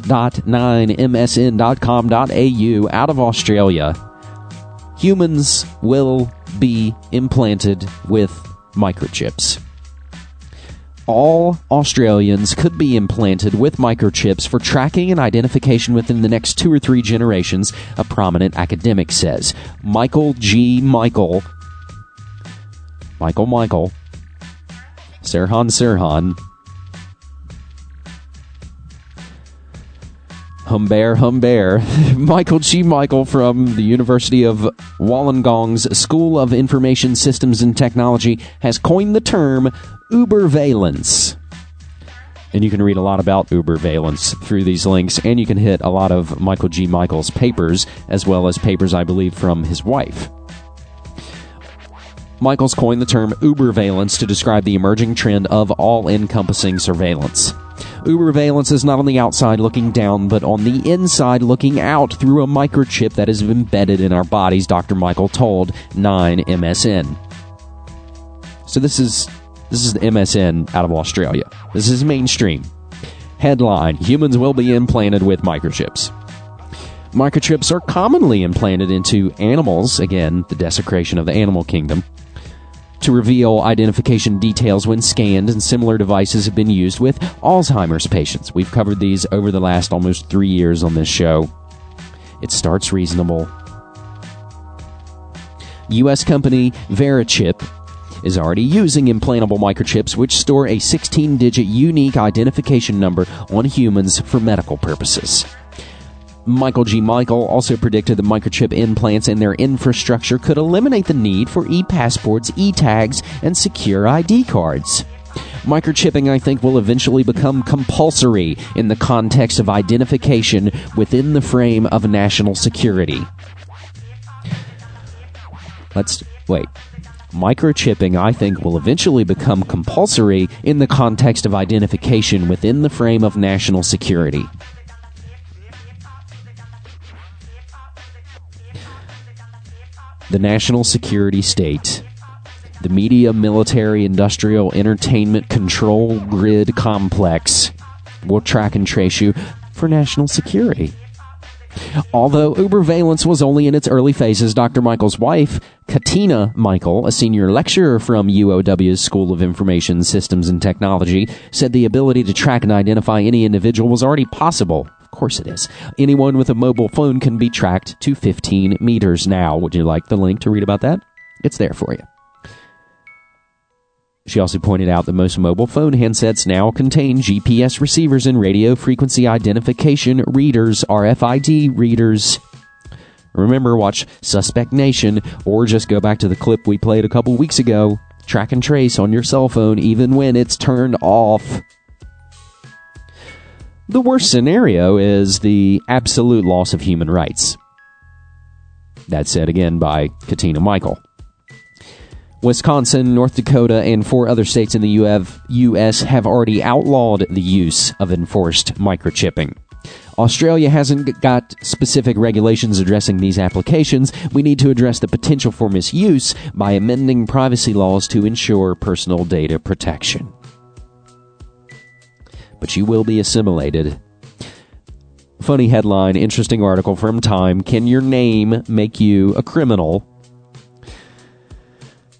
Speaker 10: news.9msn.com.au out of Australia, humans will be implanted with microchips. All Australians could be implanted with microchips for tracking and identification within the next 2 or 3 generations, a prominent academic says. Michael G. Michael, Sirhan, Humbert, Michael G. Michael from the University of Wollongong's School of Information Systems and Technology has coined the term ubervalence. And you can read a lot about ubervalence through these links, and you can hit a lot of Michael G. Michael's papers, as well as papers, I believe, from his wife. Michael's coined the term ubervalence to describe the emerging trend of all-encompassing surveillance. Ubervalence is not on the outside looking down, but on the inside looking out through a microchip that is embedded in our bodies, Dr. Michael told 9MSN. So this is the MSN out of Australia. This is mainstream. Headline, humans will be implanted with microchips. Microchips are commonly implanted into animals, again, the desecration of the animal kingdom, to reveal identification details when scanned, and similar devices have been used with Alzheimer's patients. We've covered these over the last almost 3 years on this show. It starts reasonable. U.S. company Verichip is already using implantable microchips which store a 16-digit unique identification number on humans for medical purposes. Michael G. Michael also predicted that microchip implants in their infrastructure could eliminate the need for e-passports, e-tags, and secure ID cards. Microchipping, I think, will eventually become compulsory in the context of identification within the frame of national security. Microchipping, I think, will eventually become compulsory in the context of identification within the frame of national security. The national security state, the media, military, industrial, entertainment control grid complex will track and trace you for national security. Although ubervalence was only in its early phases, Dr. Michael's wife, Katina Michael, a senior lecturer from UOW's School of Information Systems and Technology, said the ability to track and identify any individual was already possible. Of course it is. Anyone with a mobile phone can be tracked to 15 meters now. Would you like the link to read about that? It's there for you. She also pointed out that most mobile phone handsets now contain GPS receivers and radio frequency identification readers, RFID readers. Remember, watch Suspect Nation, or just go back to the clip we played a couple weeks ago. Track and trace on your cell phone even when it's turned off. The worst scenario is the absolute loss of human rights. That's said again by Katina Michael. Wisconsin, North Dakota, and 4 other states in the U.S. have already outlawed the use of enforced microchipping. Australia hasn't got specific regulations addressing these applications. We need to address the potential for misuse by amending privacy laws to ensure personal data protection. But you will be assimilated. Funny headline, interesting article from Time. Can your name make you a criminal?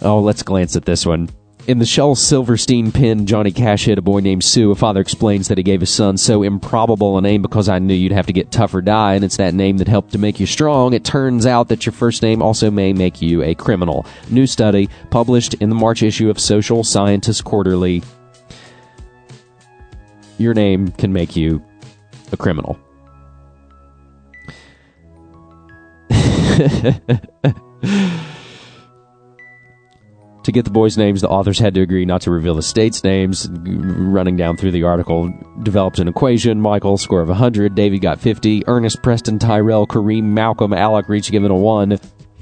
Speaker 10: Oh, let's glance at this one. In the Shel Silverstein pin, Johnny Cash hit a boy named Sue. A father explains that he gave his son so improbable a name because I knew you'd have to get tough or die, and it's that name that helped to make you strong. It turns out that your first name also may make you a criminal. New study published in the March issue of Social Scientist Quarterly. Your name can make you a criminal. To get the boys' names, the authors had to agree not to reveal the states' names. Running down through the article, developed an equation. Michael, score of 100. Davey got 50. Ernest, Preston, Tyrell, Kareem, Malcolm, Alec, each given a 1.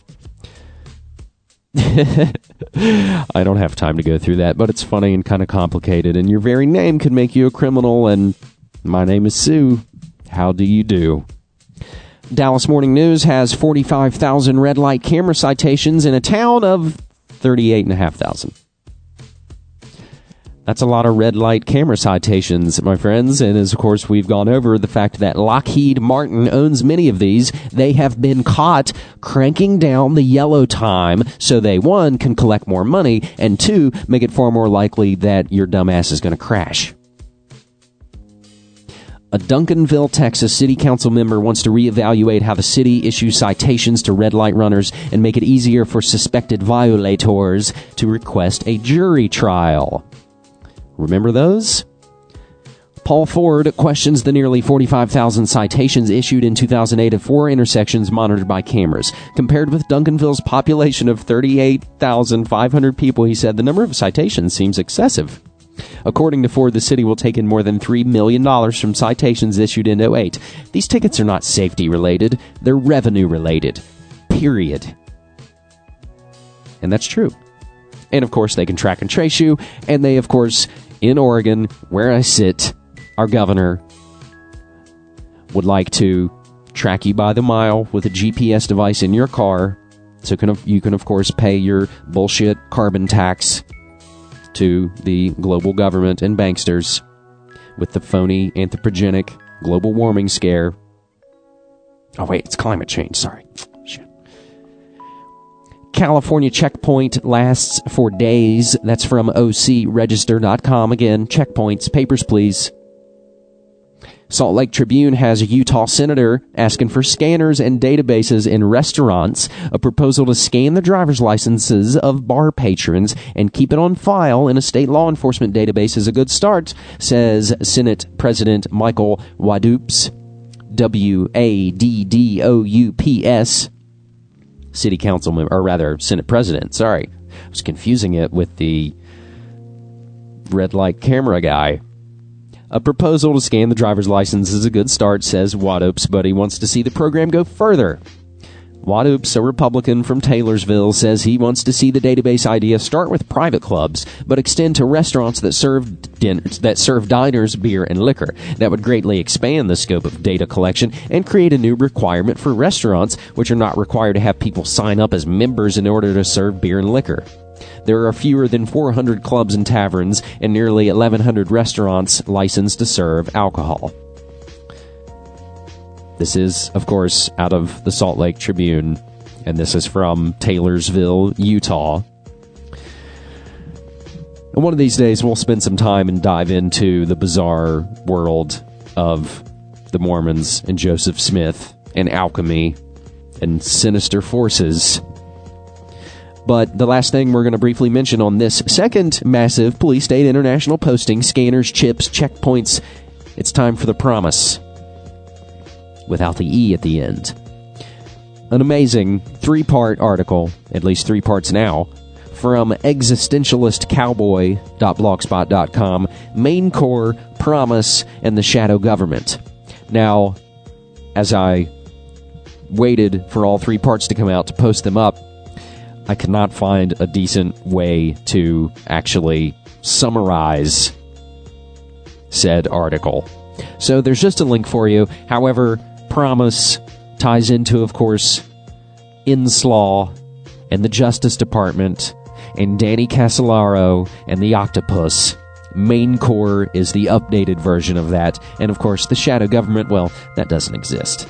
Speaker 10: I don't have time to go through that, but it's funny and kind of complicated. And your very name could make you a criminal, and my name is Sue. How do you do? Dallas Morning News has 45,000 red light camera citations in a town of 38,500. That's a lot of red light camera citations, my friends. And as, of course, we've gone over the fact that Lockheed Martin owns many of these, they have been caught cranking down the yellow time so they, 1, can collect more money, and 2, make it far more likely that your dumbass is going to crash. A Duncanville, Texas city council member wants to reevaluate how the city issues citations to red light runners and make it easier for suspected violators to request a jury trial. Remember those? Paul Ford questions the nearly 45,000 citations issued in 2008 at 4 intersections monitored by cameras. Compared with Duncanville's population of 38,500 people, he said the number of citations seems excessive. According to Ford, the city will take in more than $3 million from citations issued in 2008. These tickets are not safety-related, they're revenue-related. Period. And that's true. And, of course, they can track and trace you, and they, of course, in Oregon, where I sit, our governor would like to track you by the mile with a GPS device in your car, so you can, of course, pay your bullshit carbon tax to the global government and banksters with the phony anthropogenic global warming scare. Oh, wait, it's climate change. Sorry. Shit. California checkpoint lasts for days. That's from ocregister.com. Again, checkpoints. Papers, please. Salt Lake Tribune has a Utah senator asking for scanners and databases in restaurants. A proposal to scan the driver's licenses of bar patrons and keep it on file in a state law enforcement database is a good start, says Senate President Michael Wadoups, Waddoups, City Council member, or rather, Senate President. Sorry, I was confusing it with the red light camera guy. A proposal to scan the driver's license is a good start, says Waddoups, but he wants to see the program go further. Waddoups, a Republican from Taylorsville, says he wants to see the database idea start with private clubs, but extend to restaurants that serve diners beer and liquor. That would greatly expand the scope of data collection and create a new requirement for restaurants, which are not required to have people sign up as members in order to serve beer and liquor. There are fewer than 400 clubs and taverns and nearly 1,100 restaurants licensed to serve alcohol. This is, of course, out of the Salt Lake Tribune, and this is from Taylorsville, Utah. And one of these days, we'll spend some time and dive into the bizarre world of the Mormons and Joseph Smith and alchemy and sinister forces. But the last thing we're going to briefly mention on this second massive police state international posting, scanners, chips, checkpoints, it's time for the promise. Without the E at the end. An amazing 3-part article, at least 3 parts now, from existentialistcowboy.blogspot.com, Main Core, Promise, and the Shadow Government. Now, as I waited for all 3 parts to come out to post them up, I could not find a decent way to actually summarize said article. So there's just a link for you. However, Promise ties into, of course, Inslaw and the Justice Department and Danny Casolaro and the Octopus. Main Core is the updated version of that. And, of course, the Shadow Government, well, that doesn't exist.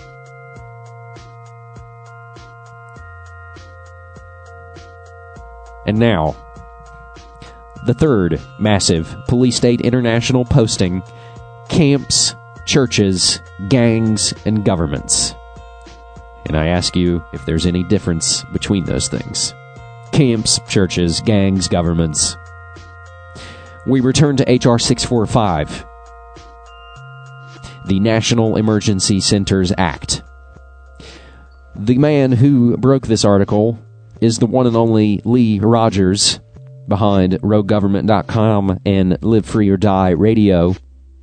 Speaker 10: And now, the third massive Police State International posting: camps, churches, gangs, and governments. And I ask you if there's any difference between those things. Camps, churches, gangs, governments. We return to H.R. 645, the National Emergency Centers Act. The man who broke this article is the one and only Lee Rogers, behind RogueGovernment.com and Live Free or Die Radio.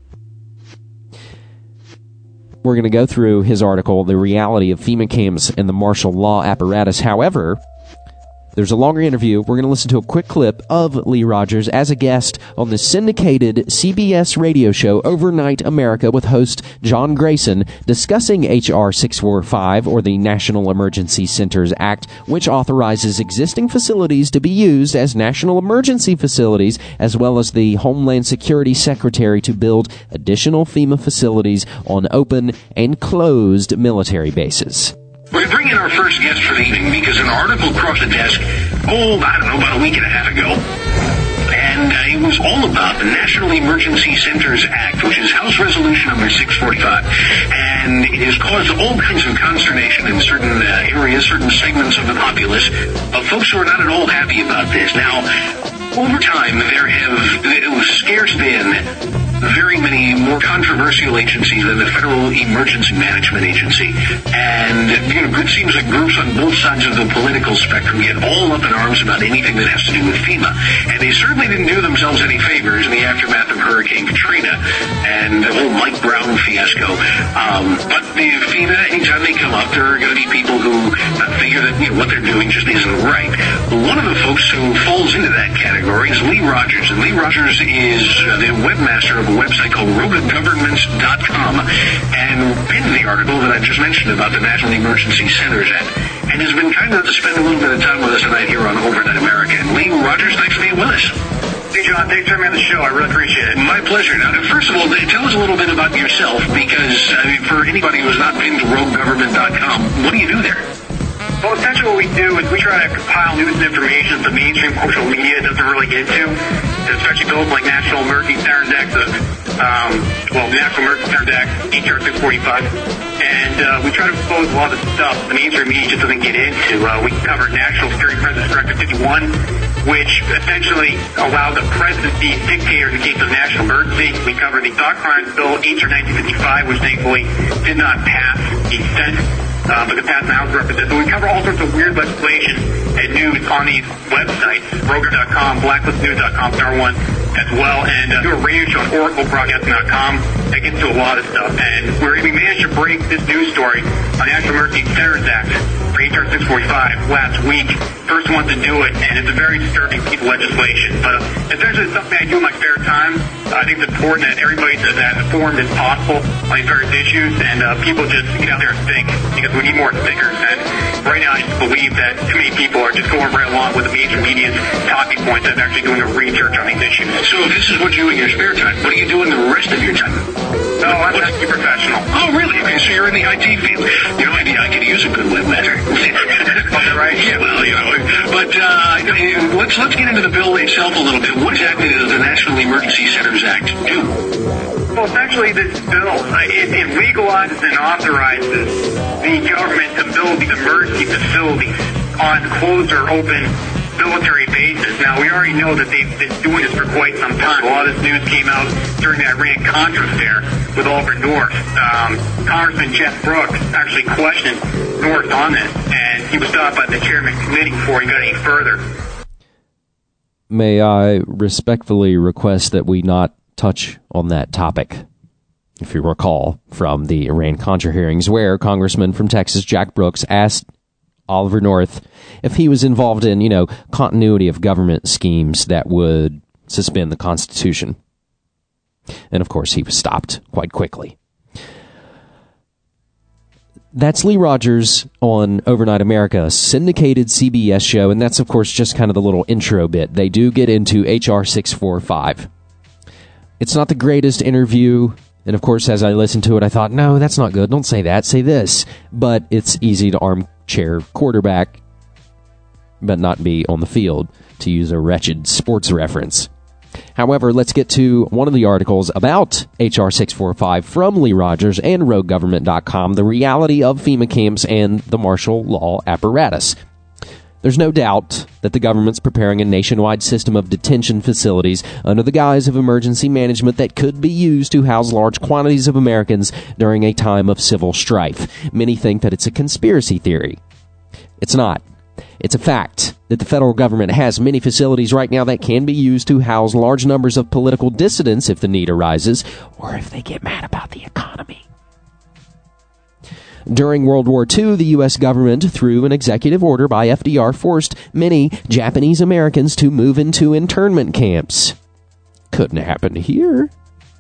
Speaker 10: We're going to go through his article, The Reality of FEMA Camps and the Martial Law Apparatus. However, there's a longer interview. We're going to listen to a quick clip of Lee Rogers as a guest on the syndicated CBS radio show Overnight America with host John Grayson, discussing H.R. 645, or the National Emergency Centers Act, which authorizes existing facilities to be used as national emergency facilities, as well as the Homeland Security Secretary to build additional FEMA facilities on open and closed military bases.
Speaker 8: We're going to bring in our first guest for the evening because an article crossed the desk, about a week and a half ago. And it was all about the National Emergency Centers Act, which is House Resolution number 645. And it has caused all kinds of consternation in certain areas, certain segments of the populace, of folks who are not at all happy about this. Now, over time, there have scarce been very many more controversial agencies than the Federal Emergency Management Agency. And, it seems like groups on both sides of the political spectrum get all up in arms about anything that has to do with FEMA. And they certainly didn't do themselves any favors in the aftermath of Hurricane Katrina and the whole Mike Brown fiasco. But the FEMA, anytime they come up, there are going to be people who figure that what they're doing just isn't right. One of the folks who falls into that category is Lee Rogers. And Lee Rogers is the webmaster of a website called RogueGovernment.com, and penned the article that I just mentioned about the National Emergency Centers Act, and has been kind enough to spend a little bit of time with us tonight here on Overnight America. And Lee Rogers, thanks for being with us.
Speaker 1: Hey, John, thanks for having me on the show. I really appreciate it.
Speaker 8: My pleasure. Now, first of all, tell us a little bit about yourself, because for anybody who has not been to RogueGovernment.com, what do you do there?
Speaker 1: Well, essentially what we do is we try to compile news and information that the mainstream social media doesn't really get into, especially bills like National Emergency Centers Act, the National Emergency Centers Act, H.R. 645, and we try to expose a lot of the stuff the mainstream media just doesn't get into. We cover National Security President's Directive 51, which essentially allowed the presidency dictators in case of national emergency. We cover the Thought Crimes Bill, H.R. 1955, which thankfully did not pass the Senate. But the past House representatives. So we cover all sorts of weird legislation and news on these websites, Roger.com, BlacklistNews.com, Star One as well, and do a radio show on OracleBroadcasting.com that gets to a lot of stuff. And we managed to break this news story on the National Emergency Centers Act for H.R. 645 last week. First one to do it, and it's a very disturbing piece of legislation. But essentially it's something I do in my spare time. I think it's important that everybody's as informed as possible on these various issues, and people just get out there and think, because we need more thinkers. And right now I just believe that too many people are just going right along with the major media's talking points and actually doing a research on these issues.
Speaker 8: So if this is what you do in your spare time, what are you doing the rest of your time?
Speaker 1: No, I'm an IT professional.
Speaker 8: Oh, really? Okay, so you're in the IT field. I could use a good webmaster.
Speaker 1: Right?
Speaker 8: Yeah, well, But let's get into the bill itself a little bit. What exactly does the National Emergency Centers Act do?
Speaker 1: Well, essentially, this bill, it legalizes and authorizes the government to build these emergency facilities on closed or open military bases. Now, we already know that they've been doing this for quite some time. A lot of this news came out during the Iran-Contra affair with Oliver North. Congressman Jeff Brooks actually questioned North on this, and he was stopped by the chairman of the committee before he got any further.
Speaker 10: May I respectfully request that we not touch on that topic? If you recall from the Iran-Contra hearings, where Congressman from Texas Jack Brooks asked Oliver North if he was involved in, continuity of government schemes that would suspend the Constitution. And of course, he was stopped quite quickly. That's Lee Rogers on Overnight America, a syndicated CBS show, and that's, of course, just kind of the little intro bit. They do get into H.R. 645. It's not the greatest interview, and of course, as I listened to it, I thought, no, that's not good. Don't say that. Say this. But it's easy to armchair quarterback but not be on the field, to use a wretched sports reference. However, let's get to one of the articles about H.R. 645 from Lee Rogers and RogueGovernment.com, the reality of FEMA camps and the martial law apparatus. There's no doubt that the government's preparing a nationwide system of detention facilities under the guise of emergency management that could be used to house large quantities of Americans during a time of civil strife. Many think that it's a conspiracy theory. It's not. It's a fact that the federal government has many facilities right now that can be used to house large numbers of political dissidents if the need arises, or if they get mad about the economy. During World War II, the U.S. government, through an executive order by FDR, forced many Japanese Americans to move into internment camps. Couldn't happen here.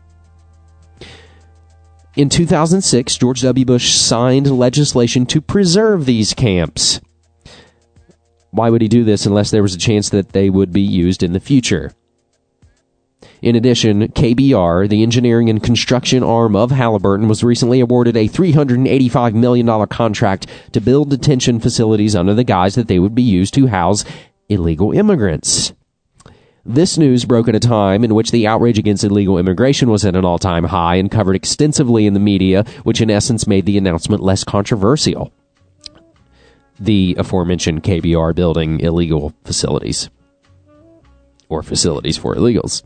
Speaker 10: In 2006, George W. Bush signed legislation to preserve these camps. Why would he do this unless there was a chance that they would be used in the future? In addition, KBR, the engineering and construction arm of Halliburton, was recently awarded a $385 million contract to build detention facilities under the guise that they would be used to house illegal immigrants. This news broke at a time in which the outrage against illegal immigration was at an all-time high and covered extensively in the media, which in essence made the announcement less controversial. The aforementioned KBR building illegal facilities, or facilities for illegals.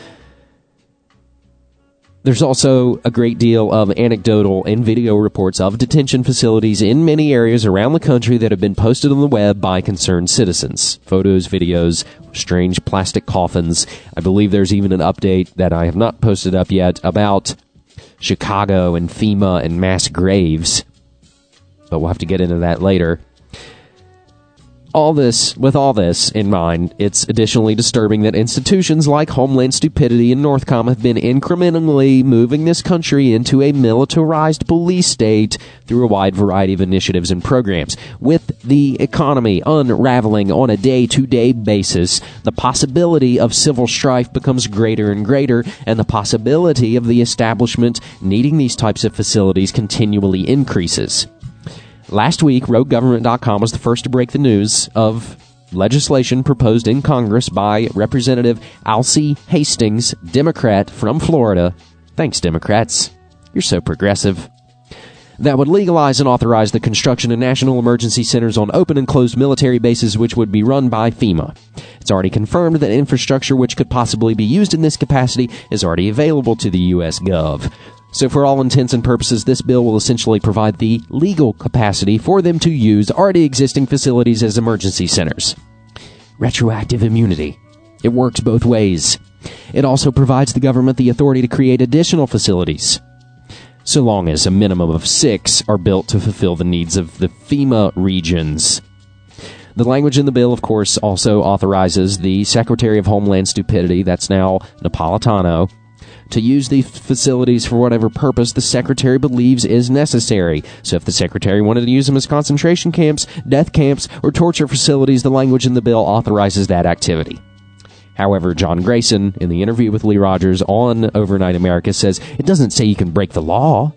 Speaker 10: There's also a great deal of anecdotal and video reports of detention facilities in many areas around the country that have been posted on the web by concerned citizens. Photos, videos, strange plastic coffins. I believe there's even an update that I have not posted up yet about Chicago and FEMA and mass graves, but we'll have to get into that later. With all this in mind, it's additionally disturbing that institutions like Homeland Stupidity and Northcom have been incrementally moving this country into a militarized police state through a wide variety of initiatives and programs. With the economy unraveling on a day-to-day basis, the possibility of civil strife becomes greater and greater, and the possibility of the establishment needing these types of facilities continually increases. Last week, RogueGovernment.com was the first to break the news of legislation proposed in Congress by Representative Alcee Hastings, Democrat from Florida. Thanks, Democrats. You're so progressive. That would legalize and authorize the construction of national emergency centers on open and closed military bases, which would be run by FEMA. It's already confirmed that infrastructure which could possibly be used in this capacity is already available to the U.S. Gov. So for all intents and purposes, this bill will essentially provide the legal capacity for them to use already existing facilities as emergency centers. Retroactive immunity. It works both ways. It also provides the government the authority to create additional facilities, so long as a minimum of 6 are built to fulfill the needs of the FEMA regions. The language in the bill, of course, also authorizes the Secretary of Homeland Stupidity, that's now Napolitano, to use the facilities for whatever purpose the Secretary believes is necessary. So if the Secretary wanted to use them as concentration camps, death camps, or torture facilities, the language in the bill authorizes that activity. However, John Grayson, in the interview with Lee Rogers on Overnight America, says it doesn't say you can break the law.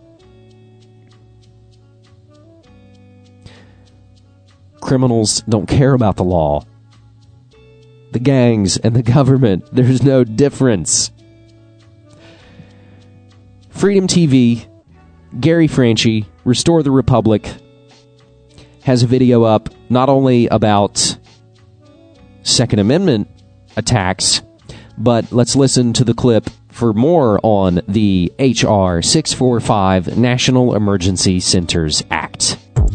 Speaker 10: Criminals don't care about the law. The gangs and the government, there's no difference. Freedom TV, Gary Franchi, Restore the Republic, has a video up not only about Second Amendment attacks, but let's listen to the clip for more on the H.R. 645 National Emergency Centers Act.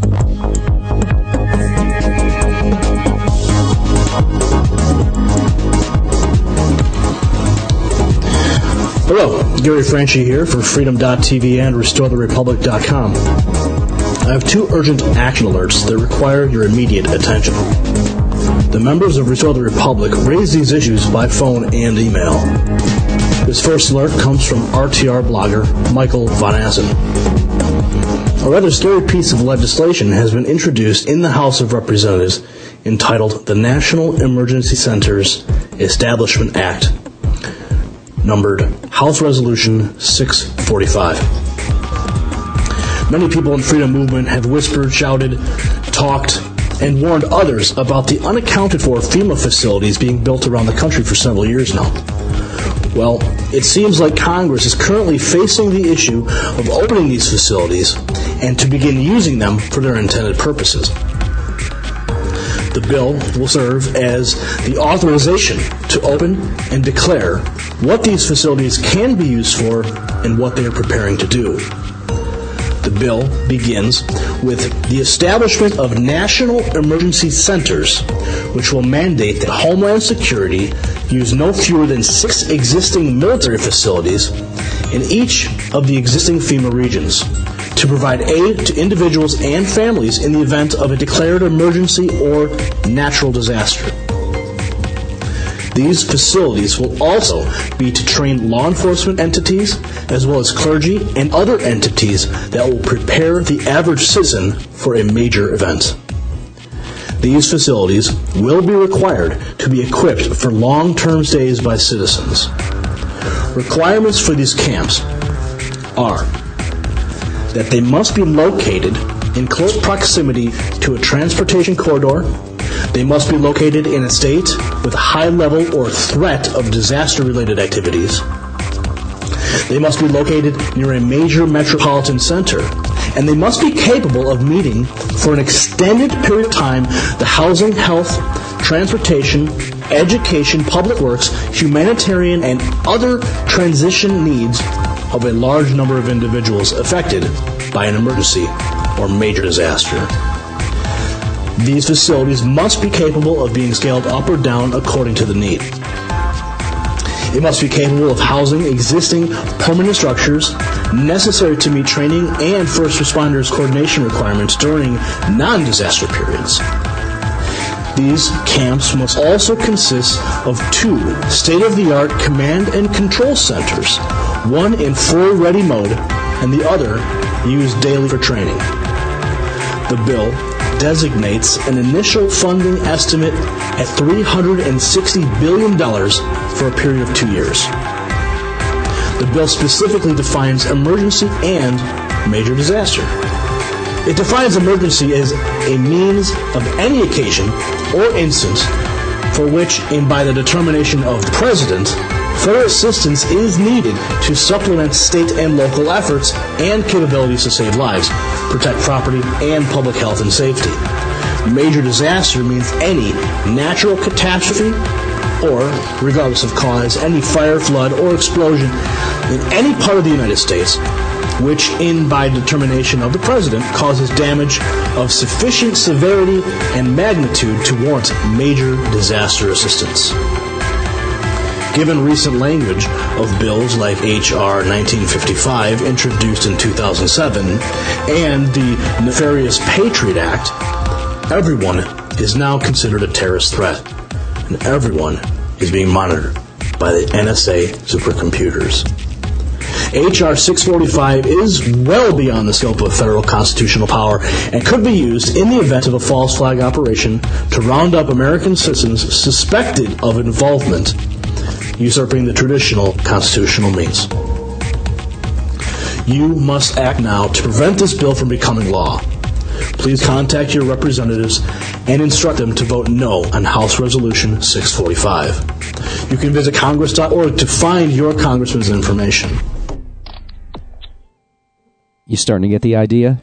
Speaker 3: Hello, Gary Franchi here for Freedom.tv and RestoreTheRepublic.com. I have 2 urgent action alerts that require your immediate attention. The members of Restore the Republic raise these issues by phone and email. This first alert comes from RTR blogger Michael Von Assen. A rather scary piece of legislation has been introduced in the House of Representatives entitled the National Emergency Centers Establishment Act, numbered House Resolution 645. Many people in the freedom movement have whispered, shouted, talked, and warned others about the unaccounted for FEMA facilities being built around the country for several years now. Well, it seems like Congress is currently facing the issue of opening these facilities and to begin using them for their intended purposes. The bill will serve as the authorization to open and declare what these facilities can be used for and what they are preparing to do. The bill begins with the establishment of national emergency centers, which will mandate that Homeland Security use no fewer than 6 existing military facilities in each of the existing FEMA regions to provide aid to individuals and families in the event of a declared emergency or natural disaster. These facilities will also be to train law enforcement entities as well as clergy and other entities that will prepare the average citizen for a major event. These facilities will be required to be equipped for long-term stays by citizens. Requirements for these camps are that they must be located in close proximity to a transportation corridor. They must be located in a state with a high level or threat of disaster-related activities. They must be located near a major metropolitan center, and they must be capable of meeting for an extended period of time the housing, health, transportation, education, public works, humanitarian, and other transition needs of a large number of individuals affected by an emergency or major disaster. These facilities must be capable of being scaled up or down according to the need. It must be capable of housing existing permanent structures necessary to meet training and first responders coordination requirements during non-disaster periods. These camps must also consist of 2 state-of-the-art command and control centers, one in full ready mode and the other used daily for training. The bill designates an initial funding estimate at $360 billion for a period of 2 years. The bill specifically defines emergency and major disaster. It defines emergency as a means of any occasion or instance for which, and by the determination of the President, federal assistance is needed to supplement state and local efforts and capabilities to save lives, protect property, and public health and safety. Major disaster means any natural catastrophe or, regardless of cause, any fire, flood, or explosion in any part of the United States which, in by determination of the President, causes damage of sufficient severity and magnitude to warrant major disaster assistance. Given recent language of bills like H.R. 1955, introduced in 2007, and the nefarious Patriot Act, everyone is now considered a terrorist threat, and everyone is being monitored by the NSA supercomputers. H.R. 645 is well beyond the scope of federal constitutional power and could be used in the event of a false flag operation to round up American citizens suspected of involvement, usurping the traditional constitutional means. You must act now to prevent this bill from becoming law. Please contact your representatives and instruct them to vote no on House Resolution 645. You can visit congress.org to find your congressman's information.
Speaker 10: You starting to get the idea?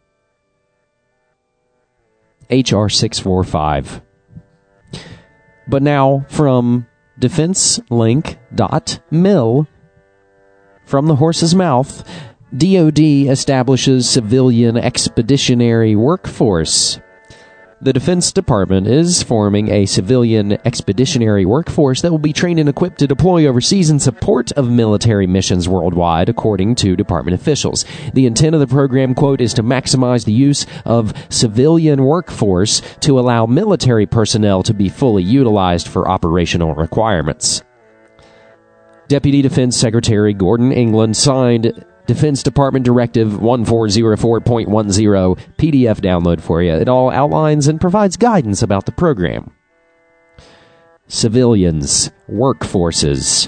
Speaker 10: H.R. 645. But now from DefenseLink.mil, from the horse's mouth, DoD establishes civilian expeditionary workforce. The Defense Department is forming a civilian expeditionary workforce that will be trained and equipped to deploy overseas in support of military missions worldwide, according to department officials. The intent of the program, quote, is to maximize the use of civilian workforce to allow military personnel to be fully utilized for operational requirements. Deputy Defense Secretary Gordon England signed Defense Department Directive 1404.10 PDF download for you. It all outlines and provides guidance about the program. Civilians, workforces.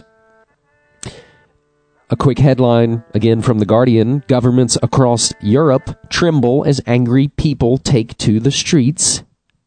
Speaker 10: A quick headline, again from The Guardian. Governments across Europe tremble as angry people take to the streets.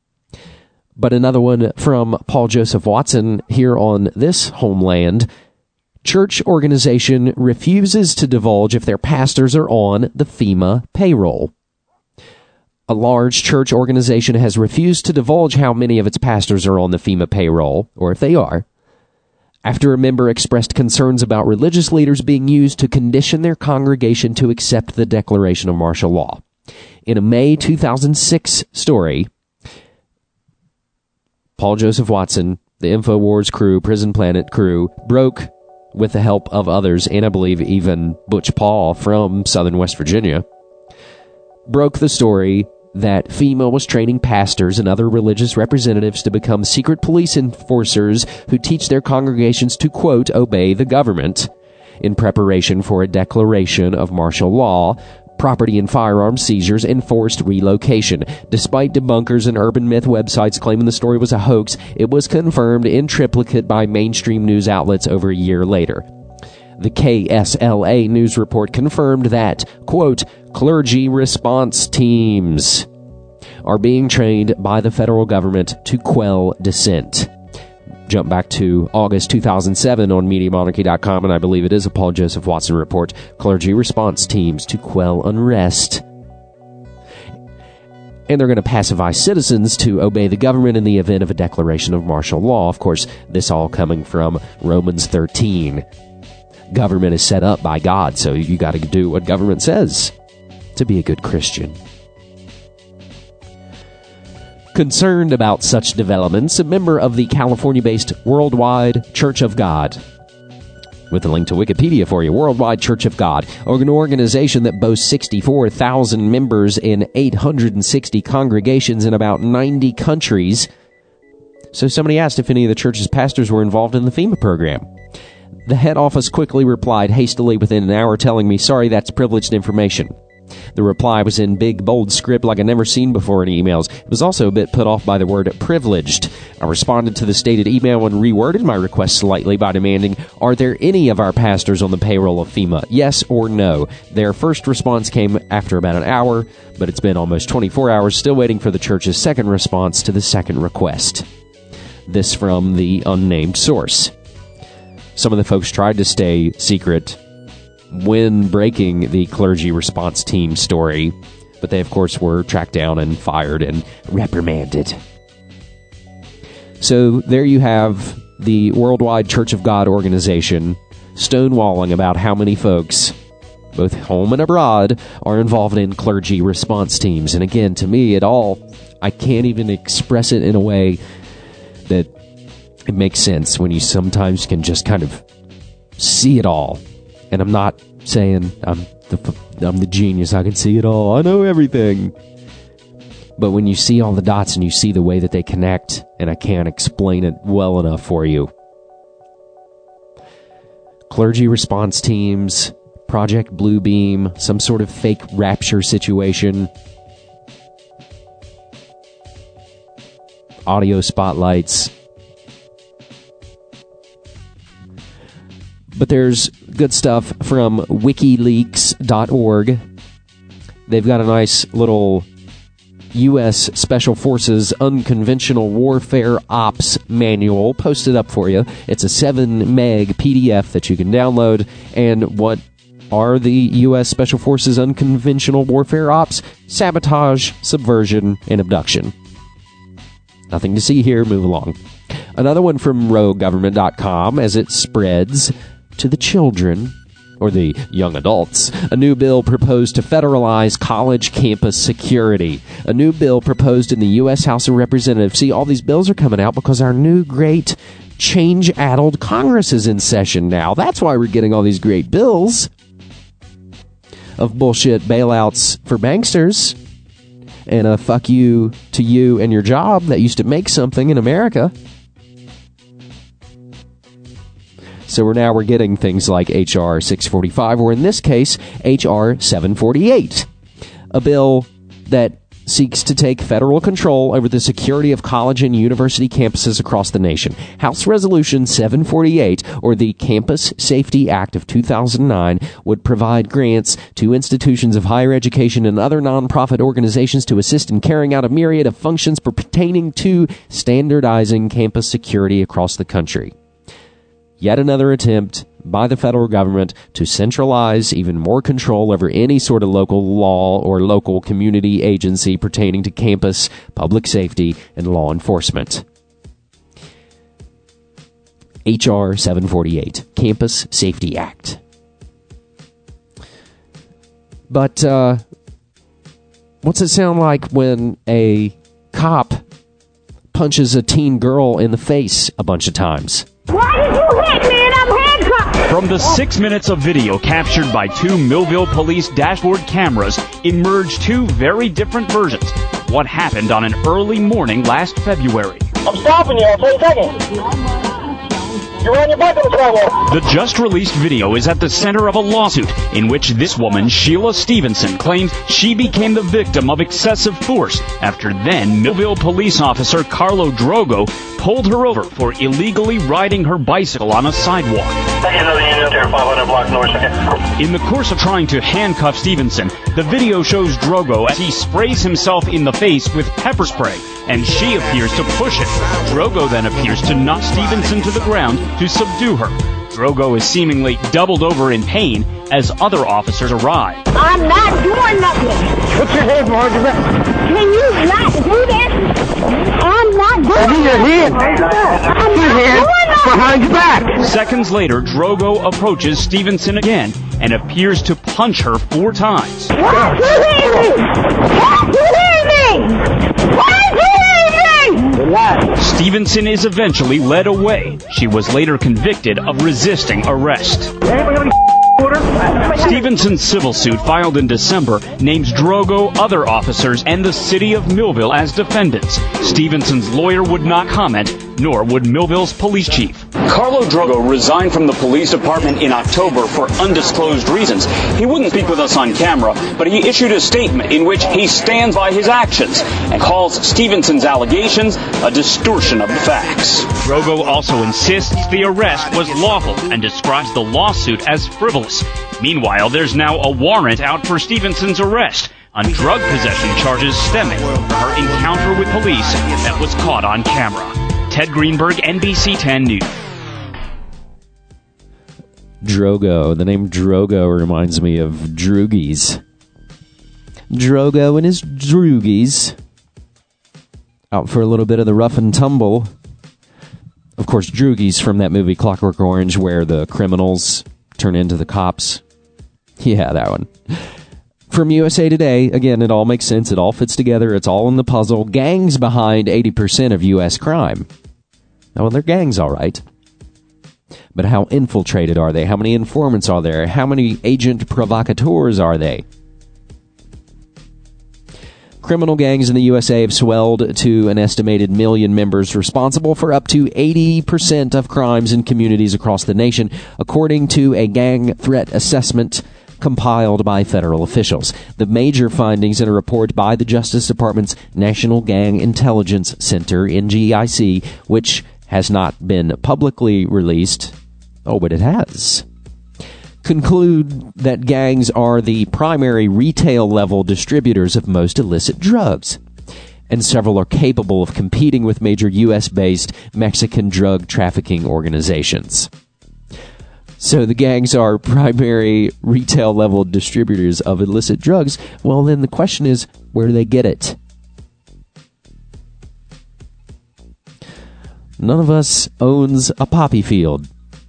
Speaker 10: But another one from Paul Joseph Watson here on this homeland. Church organization refuses to divulge if their pastors are on the FEMA payroll. A large church organization has refused to divulge how many of its pastors are on the FEMA payroll, or if they are, after a member expressed concerns about religious leaders being used to condition their congregation to accept the declaration of martial law. In a May 2006 story, Paul Joseph Watson, the InfoWars crew, Prison Planet crew, broke, with the help of others, and I believe even Butch Paul from Southern West Virginia, broke the story that FEMA was training pastors and other religious representatives to become secret police enforcers who teach their congregations to, quote, obey the government in preparation for a declaration of martial law, property and firearm seizures, and forced relocation. Despite debunkers and urban myth websites claiming the story was a hoax, it was confirmed in triplicate by mainstream news outlets over a year later. The KSLA news report confirmed that, quote, clergy response teams are being trained by the federal government to quell dissent. Jump back to August 2007 on MediaMonarchy.com, and I believe it is a Paul Joseph Watson report. Clergy response teams to quell unrest. And they're going to pacify citizens to obey the government in the event of a declaration of martial law. Of course, this all coming from Romans 13. Government is set up by God, so you got to do what government says to be a good Christian. Concerned about such developments, a member of the California-based Worldwide Church of God, with a link to Wikipedia for you, Worldwide Church of God, an organization that boasts 64,000 members in 860 congregations in about 90 countries. So somebody asked if any of the church's pastors were involved in the FEMA program. The head office quickly replied hastily within an hour, telling me, sorry, that's privileged information. The reply was in big, bold script like I'd never seen before in emails. It was also a bit put off by the word privileged. I responded to the stated email and reworded my request slightly by demanding, are there any of our pastors on the payroll of FEMA? Yes or no? Their first response came after about an hour, but it's been almost 24 hours, still waiting for the church's second response to the second request. This from the unnamed source. Some of the folks tried to stay secret when breaking the clergy response team story, but they, of course, were tracked down and fired and reprimanded. So there you have the Worldwide Church of God organization stonewalling about how many folks, both home and abroad, are involved in clergy response teams. And again, to me, I can't even express it in a way that it makes sense when you sometimes can just kind of see it all. And I'm not saying I'm the genius. I can see it all. I know everything. But when you see all the dots and you see the way that they connect, and I can't explain it well enough for you. Clergy response teams, Project Bluebeam, some sort of fake rapture situation, audio spotlights. But there's good stuff from WikiLeaks.org. They've got a nice little U.S. Special Forces Unconventional Warfare Ops Manual posted up for you. It's a 7 meg PDF that you can download. And what are the U.S. Special Forces Unconventional Warfare Ops? Sabotage, subversion, and abduction. Nothing to see here. Move along. Another one from RogueGovernment.com as it spreads to the children, or the young adults. A new bill proposed to federalize college campus security. A new bill proposed in the U.S. House of Representatives. See, all these bills are coming out because our new great change-addled Congress is in session now. That's why we're getting all these great bills of bullshit bailouts for banksters and a fuck you to you and your job that used to make something in America. So we're getting things like H.R. 645, or in this case, H.R. 748. A bill that seeks to take federal control over the security of college and university campuses across the nation. House Resolution 748, or the Campus Safety Act of 2009, would provide grants to institutions of higher education and other nonprofit organizations to assist in carrying out a myriad of functions pertaining to standardizing campus security across the country. Yet another attempt by the federal government to centralize even more control over any sort of local law or local community agency pertaining to campus, public safety, and law enforcement. H.R. 748, Campus Safety Act. But, what's it sound like when a cop punches a teen girl in the face a bunch of times?
Speaker 4: Why did you hit me and I'm handcuffed? From the 6 minutes of video captured by two Millville police dashboard cameras emerged two very different versions of what happened on an early morning last February.
Speaker 6: I'm stopping you. I'll take a second. You're on your back on the sidewalk.
Speaker 4: The just-released video is at the center of a lawsuit in which this woman, Sheila Stevenson, claims she became the victim of excessive force after then Millville police officer Carlo Drogo pulled her over for illegally riding her bicycle on a sidewalk. In the course of trying to handcuff Stevenson, the video shows Drogo as he sprays himself in the face with pepper spray, and she appears to push it. Drogo then appears to knock Stevenson to the ground to subdue her. Drogo is seemingly doubled over in pain as other officers arrive.
Speaker 6: I'm not doing nothing. Put your hands behind your back. Can you not do that? I'm not doing nothing. Put your hands behind your back.
Speaker 4: Seconds later, Drogo approaches Stevenson again and appears to punch her 4 times.
Speaker 6: Why did you hit me? Why did you hit me? Why did you hit me?
Speaker 4: Stevenson is eventually led away. She was later convicted of resisting arrest. Stevenson's civil suit filed in December names Drogo, other officers, and the city of Millville as defendants. Stevenson's lawyer would not comment, nor would Millville's police chief.
Speaker 23: Carlo Drogo resigned from the police department in October for undisclosed reasons. He wouldn't speak with us on camera, but he issued a statement in which he stands by his actions and calls Stevenson's allegations a distortion of the facts.
Speaker 4: Drogo also insists the arrest was lawful and describes the lawsuit as frivolous. Meanwhile, there's now a warrant out for Stevenson's arrest on drug possession charges stemming from her encounter with police that was caught on camera. Ted Greenberg, NBC 10 News.
Speaker 10: Drogo. The name Drogo reminds me of Droogies. Drogo and his Droogies. Out for a little bit of the rough and tumble. Of course, Droogies from that movie Clockwork Orange where the criminals turn into the cops. Yeah, that one. From USA Today, again, it all makes sense. It all fits together. It's all in the puzzle. Gangs behind 80% of U.S. crime. Well, they're gangs, all right. But how infiltrated are they? How many informants are there? How many agent provocateurs are they? Criminal gangs in the USA have swelled to an estimated 1 million members, responsible for up to 80% of crimes in communities across the nation, according to a gang threat assessment compiled by federal officials. The major findings in a report by the Justice Department's National Gang Intelligence Center, NGIC, which has not been publicly released. Oh, but it has. Conclude that gangs are the primary retail-level distributors of most illicit drugs, and several are capable of competing with major U.S.-based Mexican drug trafficking organizations. So the gangs are primary retail-level distributors of illicit drugs. Well, then the question is, where do they get it? None of us owns a poppy field.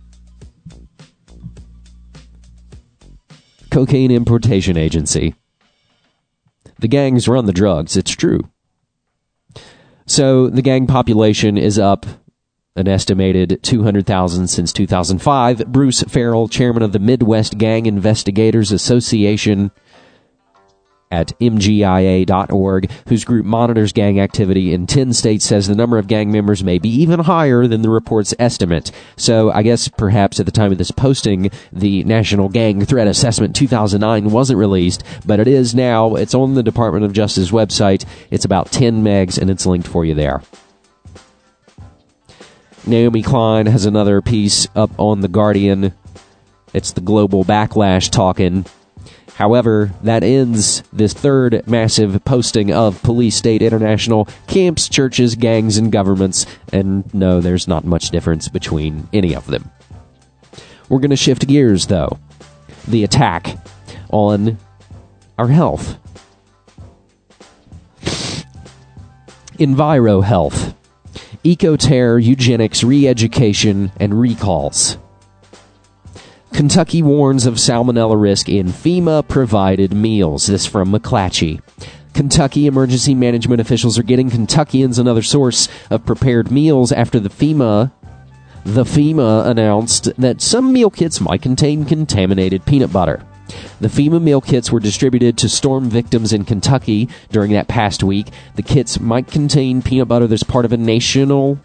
Speaker 10: Cocaine importation agency. The gangs run the drugs, it's true. So the gang population is up an estimated 200,000 since 2005. Bruce Farrell, chairman of the Midwest Gang Investigators Association, at MGIA.org, whose group monitors gang activity in 10 states, says the number of gang members may be even higher than the report's estimate. So I guess perhaps at the time of this posting, the National Gang Threat Assessment 2009 wasn't released, but it is now. It's on the Department of Justice website. It's about 10 megs, and it's linked for you there. Naomi Klein has another piece up on The Guardian. It's the global backlash talking. However, that ends this third massive posting of Police State International, camps, churches, gangs, and governments. And no, there's not much difference between any of them. We're going to shift gears, though. The attack on our health. Enviro Health. Eco-terror, eugenics, re-education, and recalls. Kentucky warns of salmonella risk in FEMA-provided meals. This from McClatchy. Kentucky emergency management officials are getting Kentuckians another source of prepared meals after the FEMA announced that some meal kits might contain contaminated peanut butter. The FEMA meal kits were distributed to storm victims in Kentucky during that past week. The kits might contain peanut butter that's part of a nationwide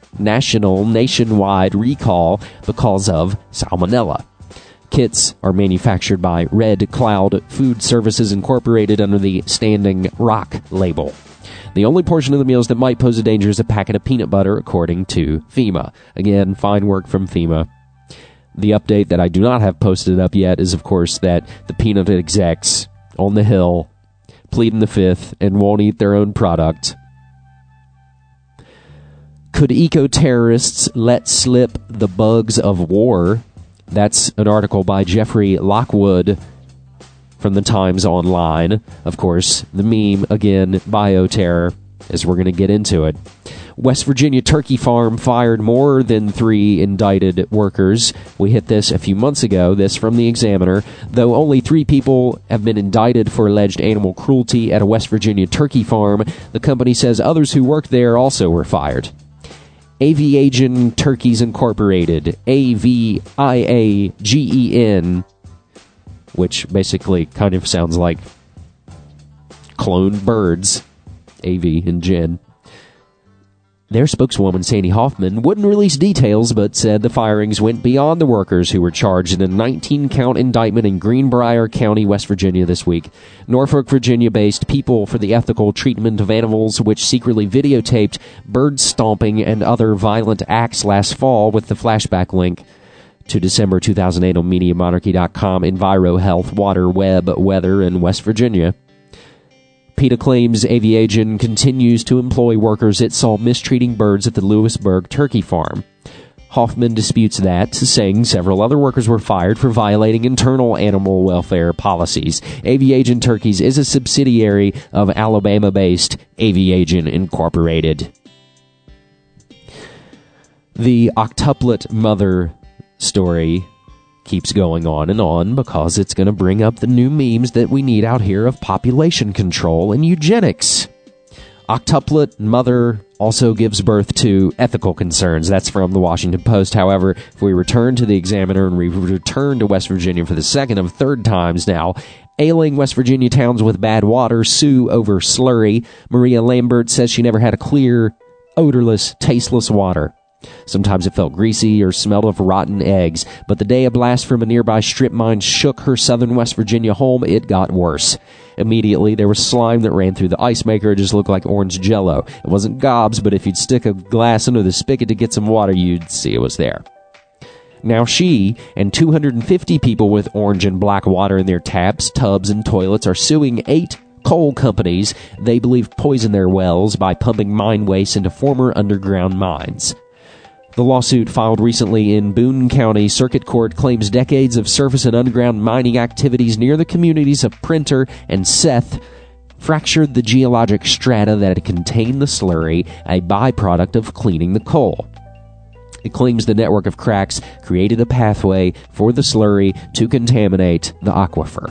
Speaker 10: recall because of salmonella. Kits are manufactured by Red Cloud Food Services Incorporated under the Standing Rock label. The only portion of the meals that might pose a danger is a packet of peanut butter, according to FEMA. Again, fine work from FEMA. The update that I do not have posted up yet is, of course, that the peanut execs on the Hill pleading the fifth and won't eat their own product. Could eco-terrorists let slip the bugs of war? That's an article by Jeffrey Lockwood from the Times Online. Of course, the meme, again, bioterror, as we're going to get into it. West Virginia turkey farm fired more than 3 indicted workers. We hit this a few months ago, this from the Examiner. Though only 3 people have been indicted for alleged animal cruelty at a West Virginia turkey farm, the company says others who worked there also were fired. Aviagen Turkeys Incorporated, AVIAGEN, which basically kind of sounds like cloned birds, AV and Gen. Their spokeswoman, Sandy Hoffman, wouldn't release details, but said the firings went beyond the workers who were charged in a 19-count indictment in Greenbrier County, West Virginia this week. Norfolk, Virginia-based People for the Ethical Treatment of Animals, which secretly videotaped bird stomping and other violent acts last fall, with the flashback link to December 2008 on MediaMonarchy.com, Enviro Health, Water, Web, Weather in West Virginia. PETA claims Aviagen continues to employ workers it saw mistreating birds at the Lewisburg turkey farm. Hoffman disputes that, saying several other workers were fired for violating internal animal welfare policies. Aviagen Turkeys is a subsidiary of Alabama-based Aviagen Incorporated. The octuplet mother story keeps going on because it's going to bring up the new memes that we need out here of population control and eugenics. Octuplet mother also gives birth to ethical concerns. That's from the Washington Post. However, if we return to the Examiner and we return to West Virginia for the second of third times now, ailing West Virginia towns with bad water sue over slurry. Maria Lambert says she never had a clear, odorless, tasteless water. Sometimes it felt greasy or smelled of rotten eggs, but the day a blast from a nearby strip mine shook her southern West Virginia home, it got worse. Immediately, there was slime that ran through the ice maker. It just looked like orange Jell-O. It wasn't gobs, but if you'd stick a glass under the spigot to get some water, you'd see it was there. Now she and 250 people with orange and black water in their taps, tubs, and toilets are suing 8 coal companies they believe poisoned their wells by pumping mine waste into former underground mines. The lawsuit filed recently in Boone County Circuit Court claims decades of surface and underground mining activities near the communities of Printer and Seth fractured the geologic strata that contained the slurry, a byproduct of cleaning the coal. It claims the network of cracks created a pathway for the slurry to contaminate the aquifer.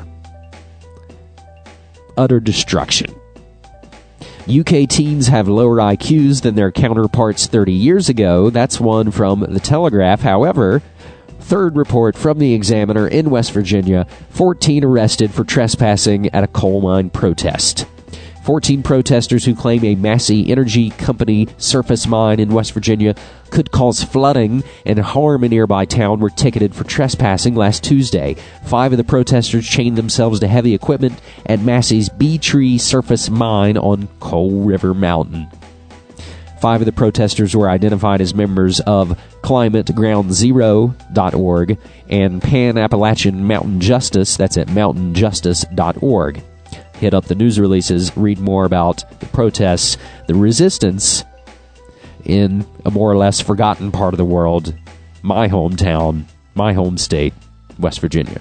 Speaker 10: Utter destruction. UK teens have lower IQs than their counterparts 30 years ago. That's one from The Telegraph. However, Third report from the Examiner in West Virginia, 14 arrested for trespassing at a coal mine protest. 14 protesters who claim a Massey Energy Company surface mine in West Virginia could cause flooding and harm a nearby town were ticketed for trespassing last Tuesday. 5 of the protesters chained themselves to heavy equipment at Massey's Bee Tree surface mine on Coal River Mountain. 5 of the protesters were identified as members of ClimateGroundZero.org and Pan-Appalachian Mountain Justice. That's at mountainjustice.org. Hit up the news releases, read more about the protests, the resistance in a more or less forgotten part of the world, my hometown, my home state, West Virginia.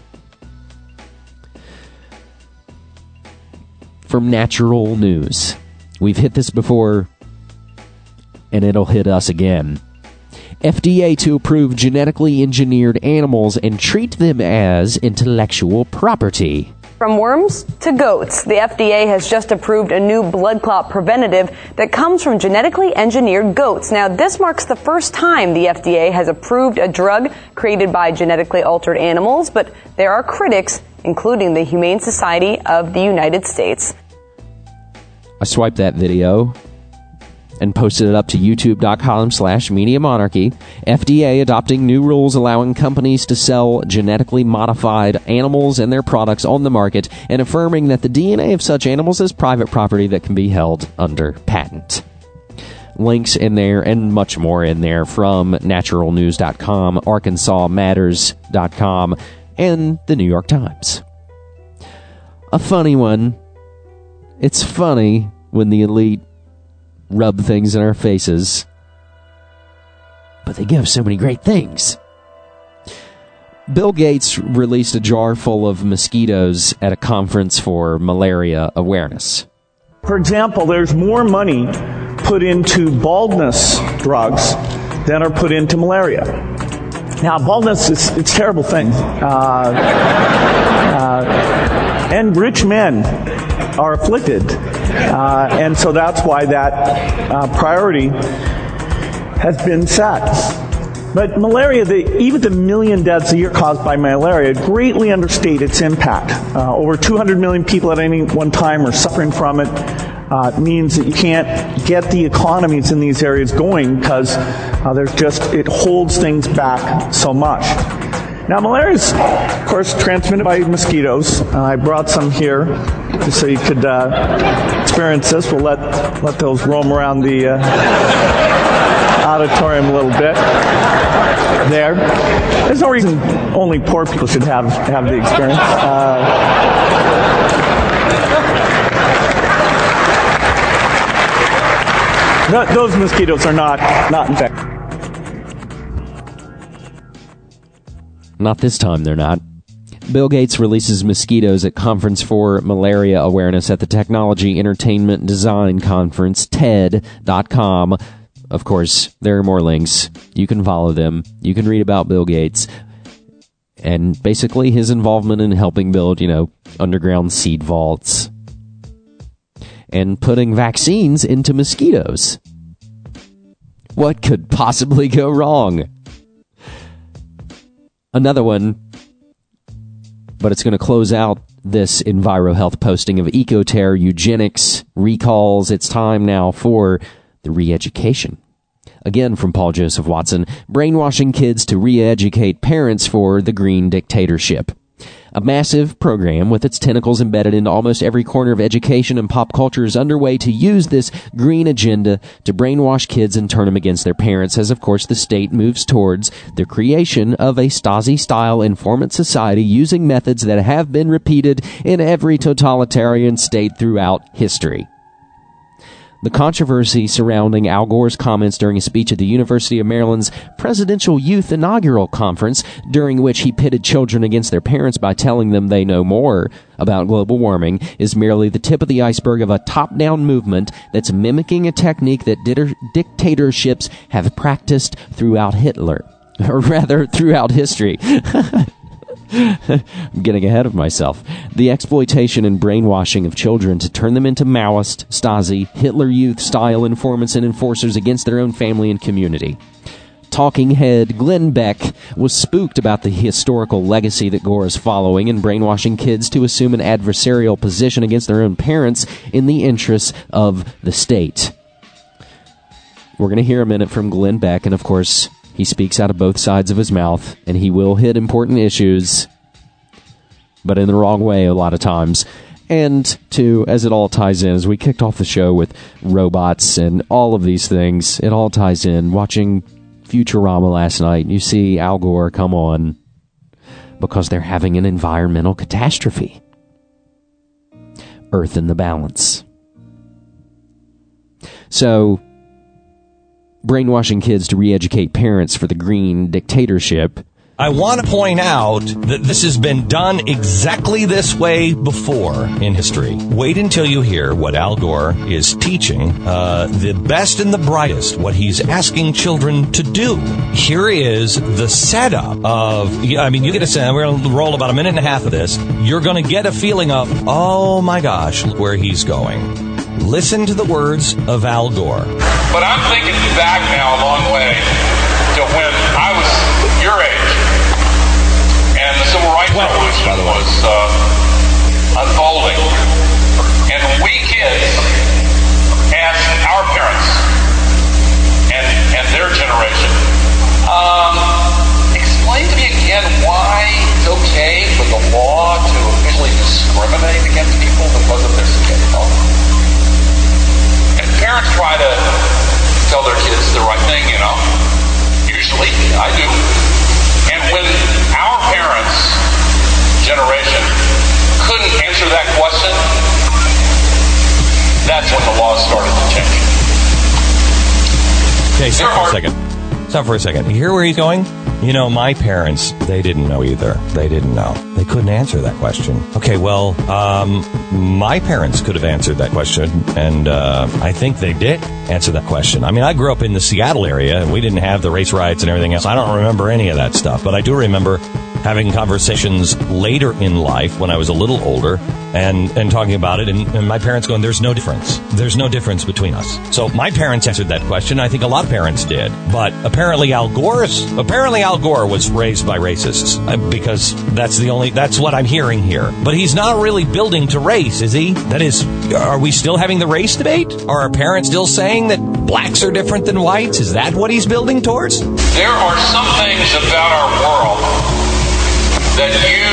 Speaker 10: From Natural News. We've hit this before, and it'll hit us again. FDA to approve genetically engineered animals and treat them as intellectual property.
Speaker 2: From worms to goats, the FDA has just approved a new blood clot preventative that comes from genetically engineered goats. Now, this marks the first time the FDA has approved a drug created by genetically altered animals, but there are critics, including the Humane Society of the United States.
Speaker 10: I swiped that video and posted it up to youtube.com/MediaMonarchy. FDA adopting new rules allowing companies to sell genetically modified animals and their products on the market and affirming that the DNA of such animals is private property that can be held under patent. Links in there and much more in there from naturalnews.com, arkansasmatters.com, and the New York Times. A funny one. It's funny when the elite rub things in our faces, but they give so many great things. Bill Gates released a jar full of mosquitoes at a conference for malaria awareness.
Speaker 5: For example, there's more money put into baldness drugs than are put into malaria. Now, baldness it's a terrible thing. And rich men are afflicted. And so that's why that priority has been set. But malaria, even the million deaths a year caused by malaria, greatly understate its impact. Over 200 million people at any one time are suffering from it. It means that you can't get the economies in these areas going because it holds things back so much. Now, malaria is, of course, transmitted by mosquitoes. I brought some here just so you could experience this. We'll let those roam around the auditorium a little bit. There. There's no reason only poor people should have the experience. Those mosquitoes are not infected.
Speaker 10: Not this time, they're not. Bill Gates releases mosquitoes at Conference for Malaria Awareness at the Technology Entertainment Design Conference, TED.com. Of course, there are more links. You can follow them. You can read about Bill Gates and basically his involvement in helping build, underground seed vaults and putting vaccines into mosquitoes. What could possibly go wrong? Another one, but it's going to close out this EnviroHealth posting of Ecoterror, eugenics, recalls. It's time now for the re-education. Again from Paul Joseph Watson, brainwashing kids to re-educate parents for the green dictatorship. A massive program with its tentacles embedded into almost every corner of education and pop culture is underway to use this green agenda to brainwash kids and turn them against their parents as, of course, the state moves towards the creation of a Stasi-style informant society using methods that have been repeated in every totalitarian state throughout history. The controversy surrounding Al Gore's comments during a speech at the University of Maryland's Presidential Youth Inaugural Conference, during which he pitted children against their parents by telling them they know more about global warming, is merely the tip of the iceberg of a top-down movement that's mimicking a technique that dictatorships have practiced throughout throughout history. I'm getting ahead of myself. The exploitation and brainwashing of children to turn them into Maoist, Stasi, Hitler Youth-style informants and enforcers against their own family and community. talking head Glenn Beck was spooked about the historical legacy that Gore is following in brainwashing kids to assume an adversarial position against their own parents in the interests of the state. We're going to hear a minute from Glenn Beck, and of course, he speaks out of both sides of his mouth, and he will hit important issues, but in the wrong way a lot of times. And, too, as it all ties in, as we kicked off the show with robots and all of these things, it all ties in. Watching Futurama last night, you see Al Gore come on because they're having an environmental catastrophe. Earth in the balance. So, brainwashing kids to re-educate parents for the green dictatorship.
Speaker 7: I want to point out that this has been done exactly this way before in history. Wait until you hear what Al Gore is teaching the best and the brightest, what he's asking children to do. Here is the setup of, you get a sense, we're going to roll about a minute and a half of this. You're going to get a feeling of, oh my gosh, look where he's going. Listen to the words of Al Gore.
Speaker 9: But I'm thinking back now a long way to when I was your age and the Civil Rights Revolution was unfolding. And we kids asked our parents and their generation, explain to me again why it's okay for the law to officially discriminate against people because of their skin color. And parents try to tell their kids the right thing, Usually, I do. And when our parents' generation couldn't answer that question, that's when the laws started to change.
Speaker 7: Okay, stop for a second. You hear where he's going? My parents, they didn't know either. They didn't know. They couldn't answer that question. Okay, well, my parents could have answered that question, and I think they did answer that question. I grew up in the Seattle area, and we didn't have the race riots and everything else. I don't remember any of that stuff, but I do remember having conversations later in life when I was a little older and talking about it, and my parents going, there's no difference. There's no difference between us. So my parents answered that question. I think a lot of parents did. But apparently Al Gore was raised by racists, because that's what I'm hearing here. But he's not really building to race, is he? That is, are we still having the race debate? Are our parents still saying that blacks are different than whites? Is that what he's building towards?
Speaker 9: There are some things about our world that you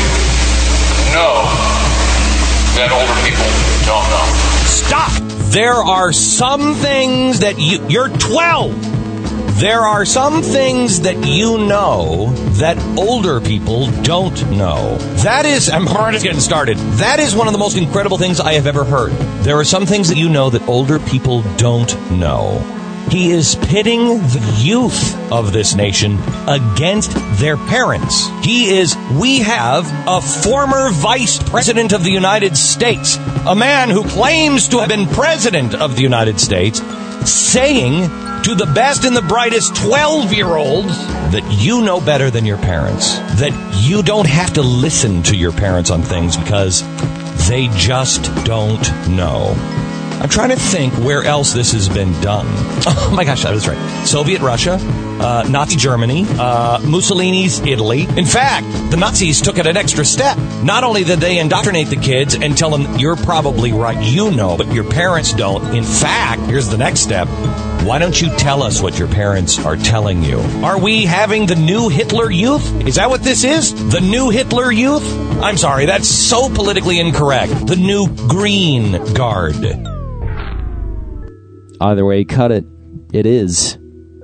Speaker 9: know that older people don't know.
Speaker 7: Stop! There are some things that you're 12. There are some things that you know that older people don't know. That is, I'm already getting started. That is one of the most incredible things I have ever heard. There are some things that you know that older people don't know. He is pitting the youth of this nation against their parents. We have a former vice president of the United States, a man who claims to have been president of the United States, saying to the best and the brightest 12-year-olds that you know better than your parents, that you don't have to listen to your parents on things because they just don't know. I'm trying to think where else this has been done. Oh my gosh, that was right. Soviet Russia, Nazi Germany, Mussolini's Italy. In fact, the Nazis took it an extra step. Not only did they indoctrinate the kids and tell them, you're probably right, you know, but your parents don't. In fact, here's the next step. Why don't you tell us what your parents are telling you? Are we having the new Hitler Youth? Is that what this is? The new Hitler Youth? I'm sorry, that's so politically incorrect. The new Green Guard.
Speaker 10: Either way, cut it. It is.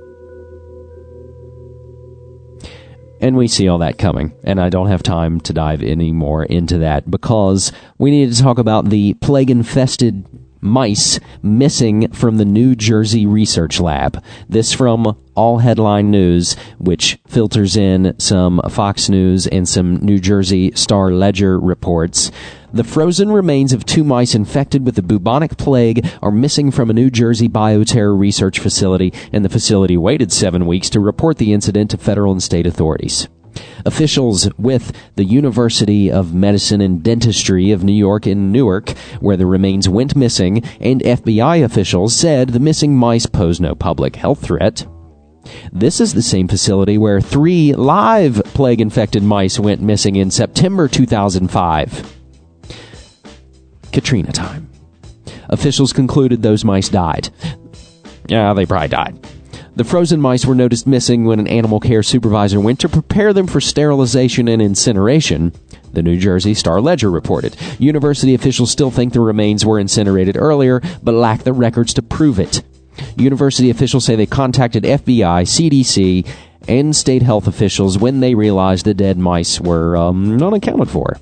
Speaker 10: And we see all that coming. And I don't have time to dive any more into that because we need to talk about the plague-infested mice missing from the New Jersey Research Lab. This from All Headline News, which filters in some Fox News and some New Jersey Star Ledger reports. The frozen remains of 2 mice infected with the bubonic plague are missing from a New Jersey bioterror research facility, and the facility waited 7 weeks to report the incident to federal and state authorities. Officials with the University of Medicine and Dentistry of New York in Newark, where the remains went missing, and FBI officials said the missing mice pose no public health threat. This is the same facility where 3 live plague-infected mice went missing in September 2005. Katrina time. Officials concluded those mice died. Yeah, they probably died. The frozen mice were noticed missing when an animal care supervisor went to prepare them for sterilization and incineration, the New Jersey Star-Ledger reported. University officials still think the remains were incinerated earlier, but lack the records to prove it. University officials say they contacted FBI, CDC, and state health officials when they realized the dead mice were unaccounted for.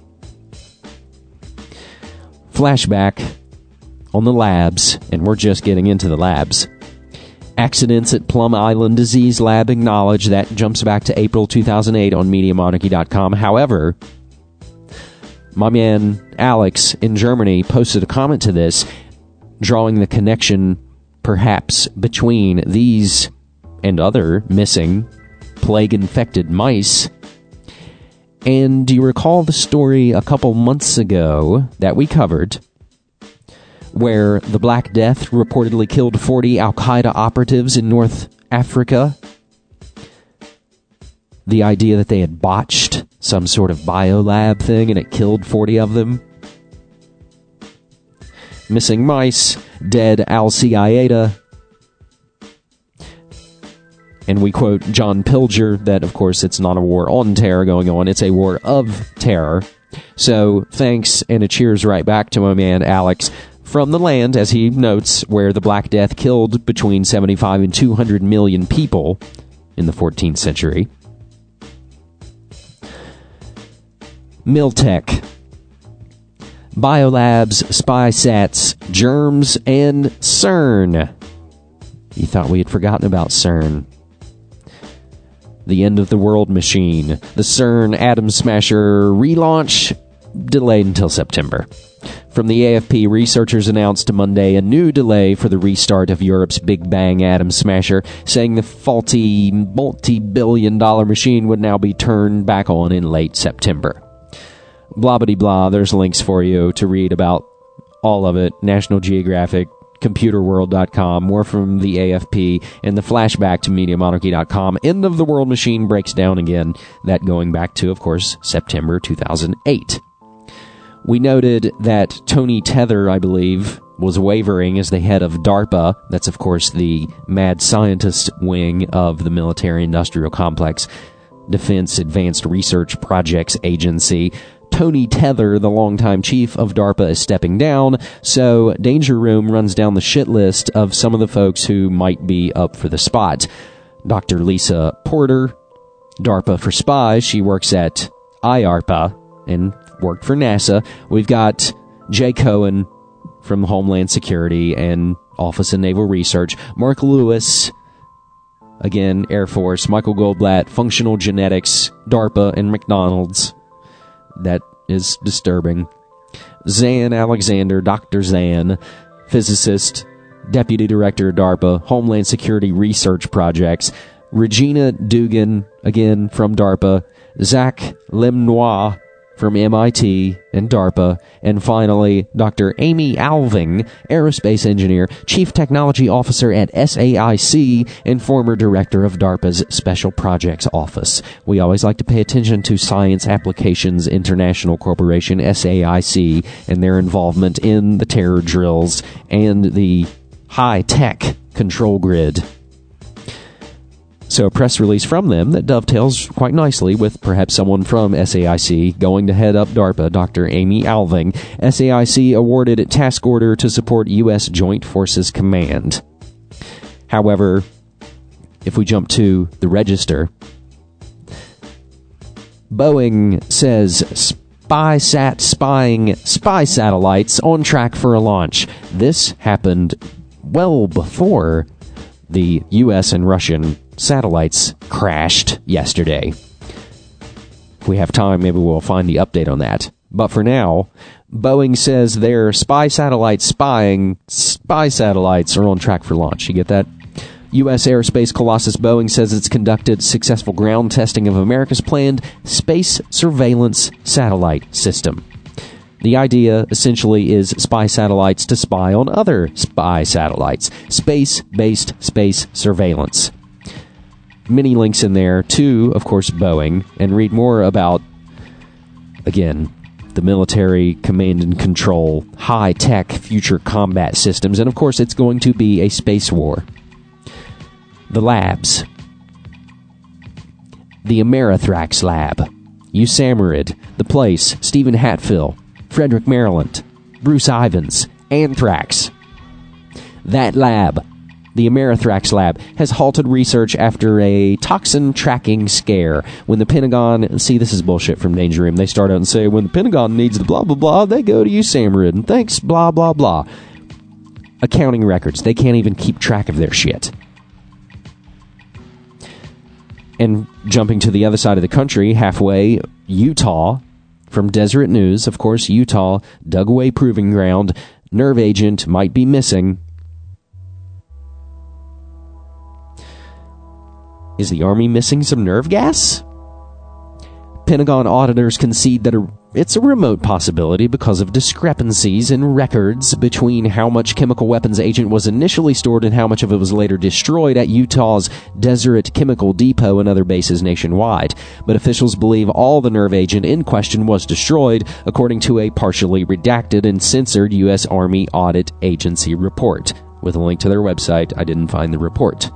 Speaker 10: Flashback on the labs, and we're just getting into the labs. Accidents at Plum Island Disease Lab acknowledge that jumps back to April 2008 on MediaMonarchy.com. However, my man Alex in Germany posted a comment to this, drawing the connection perhaps between these and other missing plague-infected mice. And do you recall the story a couple months ago that we covered, where the Black Death reportedly killed 40 Al-Qaeda operatives in North Africa? The idea that they had botched some sort of biolab thing and it killed 40 of them. Missing mice, dead Al-Qaeda. And we quote John Pilger that, of course, it's not a war on terror going on, it's a war of terror. So thanks and a cheers right back to my man Alex from the land, as he notes, where the Black Death killed between 75 and 200 million people in the 14th century. Miltech. Biolabs, SpySats, germs, and CERN. You thought we had forgotten about CERN. The end of the world machine. The CERN Atom Smasher relaunch delayed until September. From the AFP, researchers announced Monday a new delay for the restart of Europe's Big Bang Atom Smasher, saying the faulty multi-billion-dollar machine would now be turned back on in late September. Blah-blah-blah, there's links for you to read about all of it. National Geographic, computerworld.com, more from the AFP, and the flashback to MediaMonarchy.com. End of the World Machine breaks down again, that going back to, of course, September 2008. We noted that Tony Tether, I believe, was wavering as the head of DARPA. That's, of course, the mad scientist wing of the military-industrial complex, Defense Advanced Research Projects Agency. Tony Tether, the longtime chief of DARPA, is stepping down, so Danger Room runs down the shit list of some of the folks who might be up for the spot. Dr. Lisa Porter, DARPA for spies. She works at IARPA and worked for NASA. We've got Jay Cohen from Homeland Security and Office of Naval Research. Mark Lewis, again, Air Force. Michael Goldblatt, Functional Genetics, DARPA, and McDonald's. That is disturbing. Zan Alexander, Dr. Zan, physicist, Deputy Director of DARPA, Homeland Security Research Projects. Regina Dugan, again from DARPA. Zach Lemnoir from MIT and DARPA. And finally, Dr. Amy Alving, aerospace engineer, chief technology officer at SAIC, and former director of DARPA's Special Projects Office. We always like to pay attention to Science Applications International Corporation, SAIC, and their involvement in the terror drills and the high-tech control grid. So a press release from them that dovetails quite nicely with perhaps someone from SAIC going to head up DARPA, Dr. Amy Alving. SAIC awarded a task order to support U.S. Joint Forces Command. However, if we jump to the Register, Boeing says SpySat spying spy satellites on track for a launch. This happened well before the U.S. and Russian satellites crashed yesterday. If we have time, maybe we'll find the update on that. But for now, Boeing says their spy satellites are on track for launch. You get that? U.S. aerospace colossus Boeing says it's conducted successful ground testing of America's planned space surveillance satellite system. The idea, essentially, is spy satellites to spy on other spy satellites. Space-based space surveillance. many links in there to, of course, Boeing, and read more about, again, the military command and control, high-tech future combat systems, and of course it's going to be a space war. The labs. The Amerithrax Lab. USAMRIID. The Place. Stephen Hatfill. Frederick Maryland. Bruce Ivins. Anthrax. That lab, the Amerithrax Lab, has halted research after a toxin tracking scare. When the Pentagon, see, this is bullshit from Danger Room. They start out and say, when the Pentagon needs the blah, blah, blah, they go to USAMRIID, and thanks, blah, blah, blah. Accounting records. They can't even keep track of their shit. And jumping to the other side of the country, halfway, Utah, from Deseret News, of course, Utah, Dugway Proving Ground, nerve agent might be missing. Is the Army missing some nerve gas? Pentagon auditors concede that it's a remote possibility because of discrepancies in records between how much chemical weapons agent was initially stored and how much of it was later destroyed at Utah's Deseret Chemical Depot and other bases nationwide. But officials believe all the nerve agent in question was destroyed, according to a partially redacted and censored U.S. Army Audit Agency report. With a link to their website, I didn't find the report.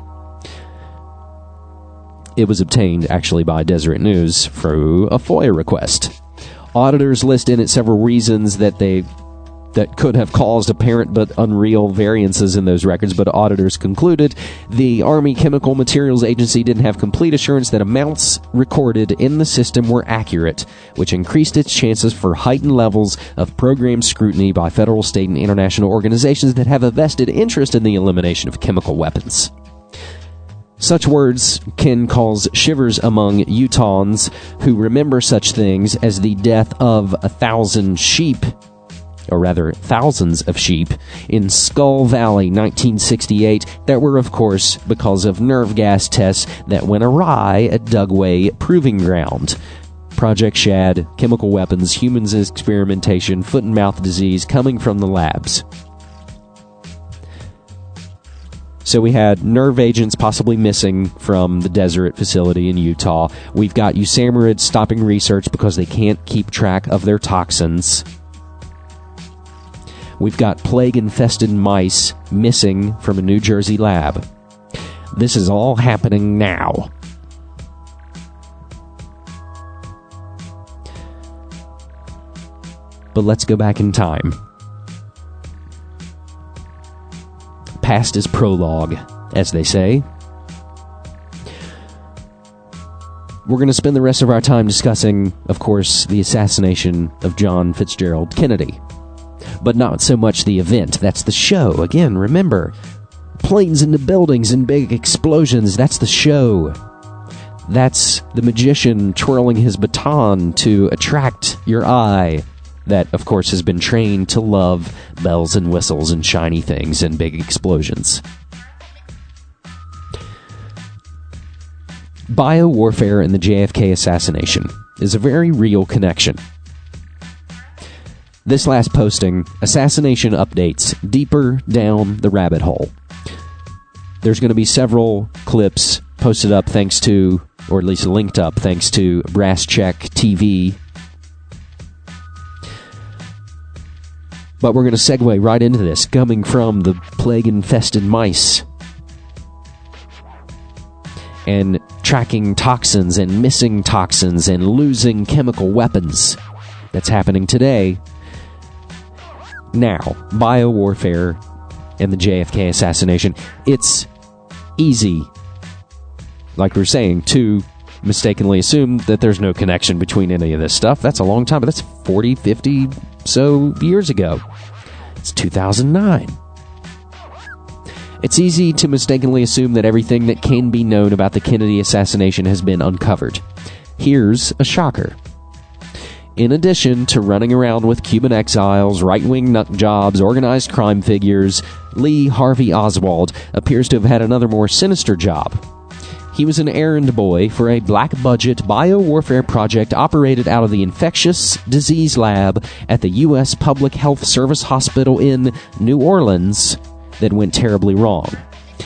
Speaker 10: It was obtained, actually, by Deseret News through a FOIA request. Auditors list in it several reasons that could have caused apparent but unreal variances in those records, but auditors concluded the Army Chemical Materials Agency didn't have complete assurance that amounts recorded in the system were accurate, which increased its chances for heightened levels of program scrutiny by federal, state, and international organizations that have a vested interest in the elimination of chemical weapons. Such words can cause shivers among Utahns who remember such things as the death of 1,000 sheep, or rather thousands of sheep, in Skull Valley, 1968, that were, of course, because of nerve gas tests that went awry at Dugway Proving Ground. Project Shad, chemical weapons, humans experimentation, foot and mouth disease coming from the labs. So we had nerve agents possibly missing from the Deseret facility in Utah. We've got USAMRIID stopping research because they can't keep track of their toxins. We've got plague-infested mice missing from a New Jersey lab. This is all happening now. But let's go back in time. Past is prologue, as they say. We're going to spend the rest of our time discussing, of course, the assassination of John Fitzgerald Kennedy. But not so much the event. That's the show. Again, remember, planes into buildings and big explosions. That's the show. That's the magician twirling his baton to attract your eye. That, of course, has been trained to love bells and whistles and shiny things and big explosions. Biowarfare and the JFK assassination is a very real connection. This last posting, assassination updates, deeper down the rabbit hole. There's going to be several clips posted up thanks to, or at least linked up thanks to Brass Check TV. But we're going to segue right into this, coming from the plague-infested mice and tracking toxins and missing toxins and losing chemical weapons that's happening today. Now, biowarfare and the JFK assassination. It's easy, like we were saying, to mistakenly assume that there's no connection between any of this stuff. That's a long time, but that's 40, 50 so years ago. It's 2009. It's easy to mistakenly assume that everything that can be known about the Kennedy assassination has been uncovered. Here's a shocker. In addition to running around with Cuban exiles, right-wing nut jobs, organized crime figures, Lee Harvey Oswald appears to have had another more sinister job. He was an errand boy for a black-budget biowarfare project operated out of the infectious disease lab at the U.S. Public Health Service Hospital in New Orleans that went terribly wrong.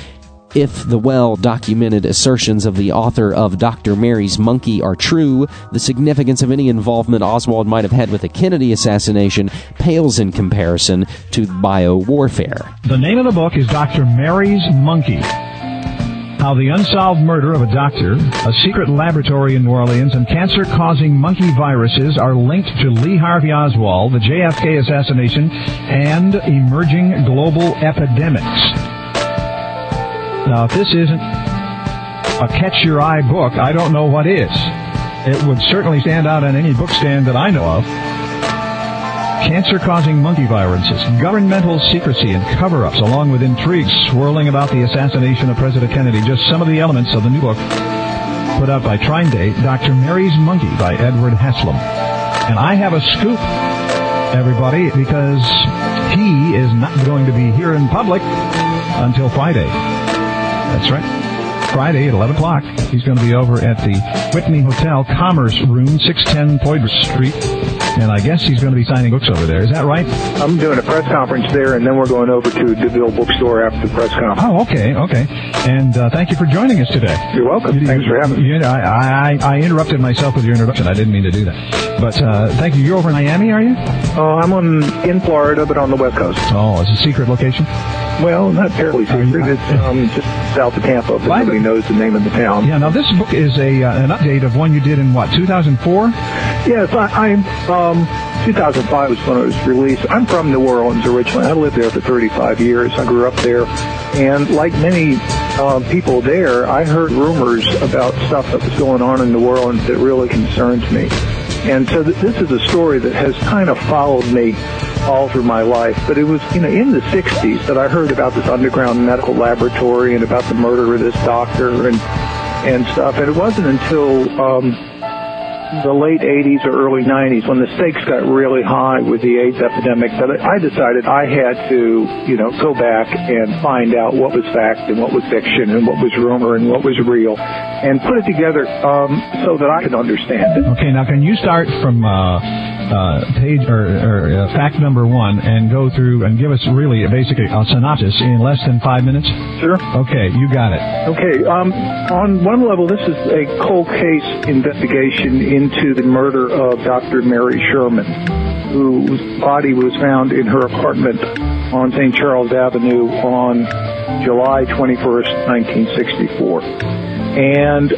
Speaker 10: If the well-documented assertions of the author of Dr. Mary's Monkey are true, the significance of any involvement Oswald might have had with the Kennedy assassination pales in comparison to biowarfare.
Speaker 12: The name of the book is Dr. Mary's Monkey. How the unsolved murder of a doctor, a secret laboratory in New Orleans, and cancer-causing monkey viruses are linked to Lee Harvey Oswald, the JFK assassination, and emerging global epidemics. Now, if this isn't a catch-your-eye book, I don't know what is. It would certainly stand out on any bookstand that I know of. Cancer-causing monkey viruses, governmental secrecy and cover-ups, along with intrigues swirling about the assassination of President Kennedy. Just some of the elements of the new book put out by Trine Day, Dr. Mary's Monkey by Edward Haslam. And I have a scoop, everybody, because he is not going to be here in public until Friday. That's right. Friday at 11 o'clock. He's going to be over at the Whitney Hotel Commerce Room, 610 Poydras Street. And I guess he's going to be signing books over there. Is that right?
Speaker 21: I'm doing a press conference there, and then we're going over to DeVille Bookstore after the press conference.
Speaker 12: Oh, okay. And thank you for joining us today.
Speaker 21: You're welcome. Thanks for having me.
Speaker 12: I interrupted myself with your introduction. I didn't mean to do that. But thank you. You're over in Miami, are you?
Speaker 21: I'm in Florida, but on the West Coast.
Speaker 12: Oh, it's a secret location?
Speaker 21: Well, not terribly secret. It's just south of Tampa, but nobody knows the name of the town.
Speaker 12: Yeah, now this book is an update of one you did in, 2004?
Speaker 21: Yes, 2005 was when it was released. I'm from New Orleans originally. I lived there for 35 years. I grew up there. And like many people there, I heard rumors about stuff that was going on in New Orleans that really concerns me. And so this is a story that has kind of followed me all through my life. But it was, in the 60s that I heard about this underground medical laboratory and about the murder of this doctor and stuff. And it wasn't until the late 80s or early 90s when the stakes got really high with the AIDS epidemic that I decided I had to, go back and find out what was fact and what was fiction and what was rumor and what was real and put it together so that I could understand it.
Speaker 12: Okay, now can you start from page or fact number 1 and go through and give us really basically a synopsis in less than 5 minutes?
Speaker 21: Sure.
Speaker 12: Okay, you got it.
Speaker 21: Okay, on one level, this is a cold case investigation into the murder of Dr. Mary Sherman, whose body was found in her apartment on St. Charles Avenue on July 21st, 1964. And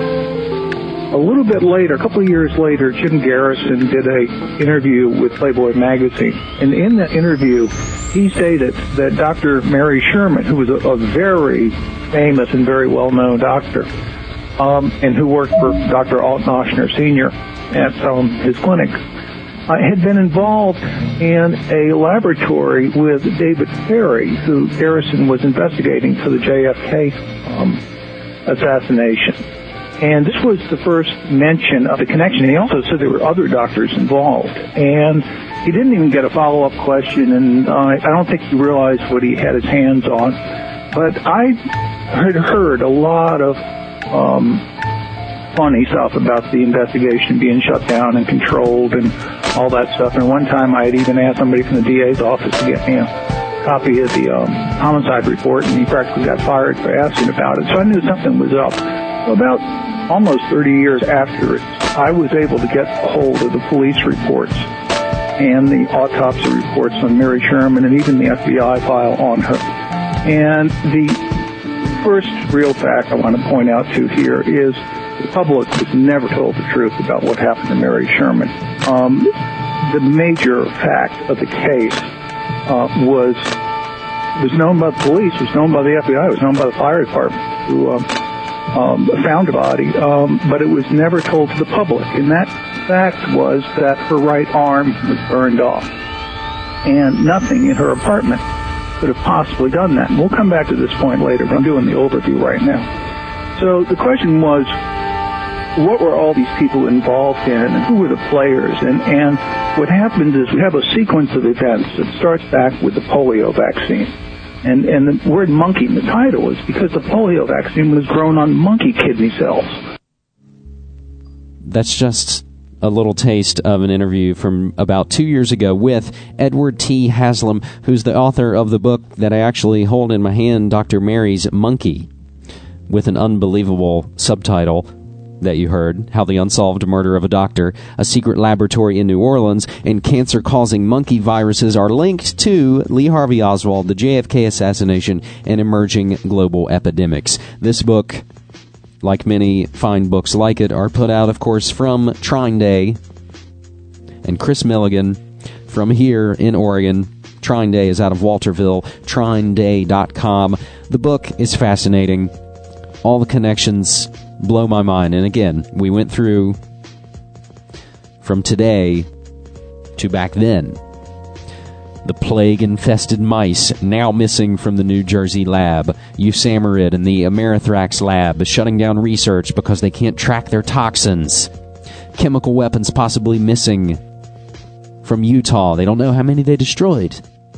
Speaker 21: a little bit later, a couple of years later, Jim Garrison did an interview with Playboy magazine. And in that interview, he stated that Dr. Mary Sherman, who was a very famous and very well-known doctor, and who worked for Dr. Alton Ochsner Sr. at his clinic, had been involved in a laboratory with David Ferrie, who Garrison was investigating for the JFK assassination. And this was the first mention of the connection. He also said there were other doctors involved. And he didn't even get a follow-up question, and I don't think he realized what he had his hands on. But I had heard a lot of funny stuff about the investigation being shut down and controlled and all that stuff. And one time I had even asked somebody from the DA's office to get me a copy of the homicide report, and he practically got fired for asking about it. So I knew something was up. About almost 30 years after it, I was able to get a hold of the police reports and the autopsy reports on Mary Sherman and even the FBI file on her. And the first real fact I want to point out to here is the public was never told the truth about what happened to Mary Sherman. The major fact of the case was known by the police, was known by the FBI, was known by the fire department, who found the body, but it was never told to the public. And that fact was that her right arm was burned off. And nothing in her apartment could have possibly done that. And we'll come back to this point later, but I'm doing the overview right now. So the question was, what were all these people involved in, and who were the players? And what happens is we have a sequence of events that starts back with the polio vaccine. And the word monkey in the title is because the polio vaccine was grown on monkey kidney cells.
Speaker 10: That's just a little taste of an interview from about 2 years ago with Edward T. Haslam, who's the author of the book that I actually hold in my hand, Dr. Mary's Monkey, with an unbelievable subtitle that you heard, How the Unsolved Murder of a Doctor, a Secret Laboratory in New Orleans, and Cancer-Causing Monkey Viruses are linked to Lee Harvey Oswald, the JFK assassination, and emerging global epidemics. This book, like many fine books like it, are put out, of course, from Trine Day and Chris Milligan from here in Oregon. Trine Day is out of Walterville, TrineDay.com. The book is fascinating. All the connections blow my mind. And again, we went through from today to back then. The plague-infested mice now missing from the New Jersey lab. Usamerid and the Amerithrax lab is shutting down research because they can't track their toxins. Chemical weapons possibly missing from Utah. They don't know how many they destroyed.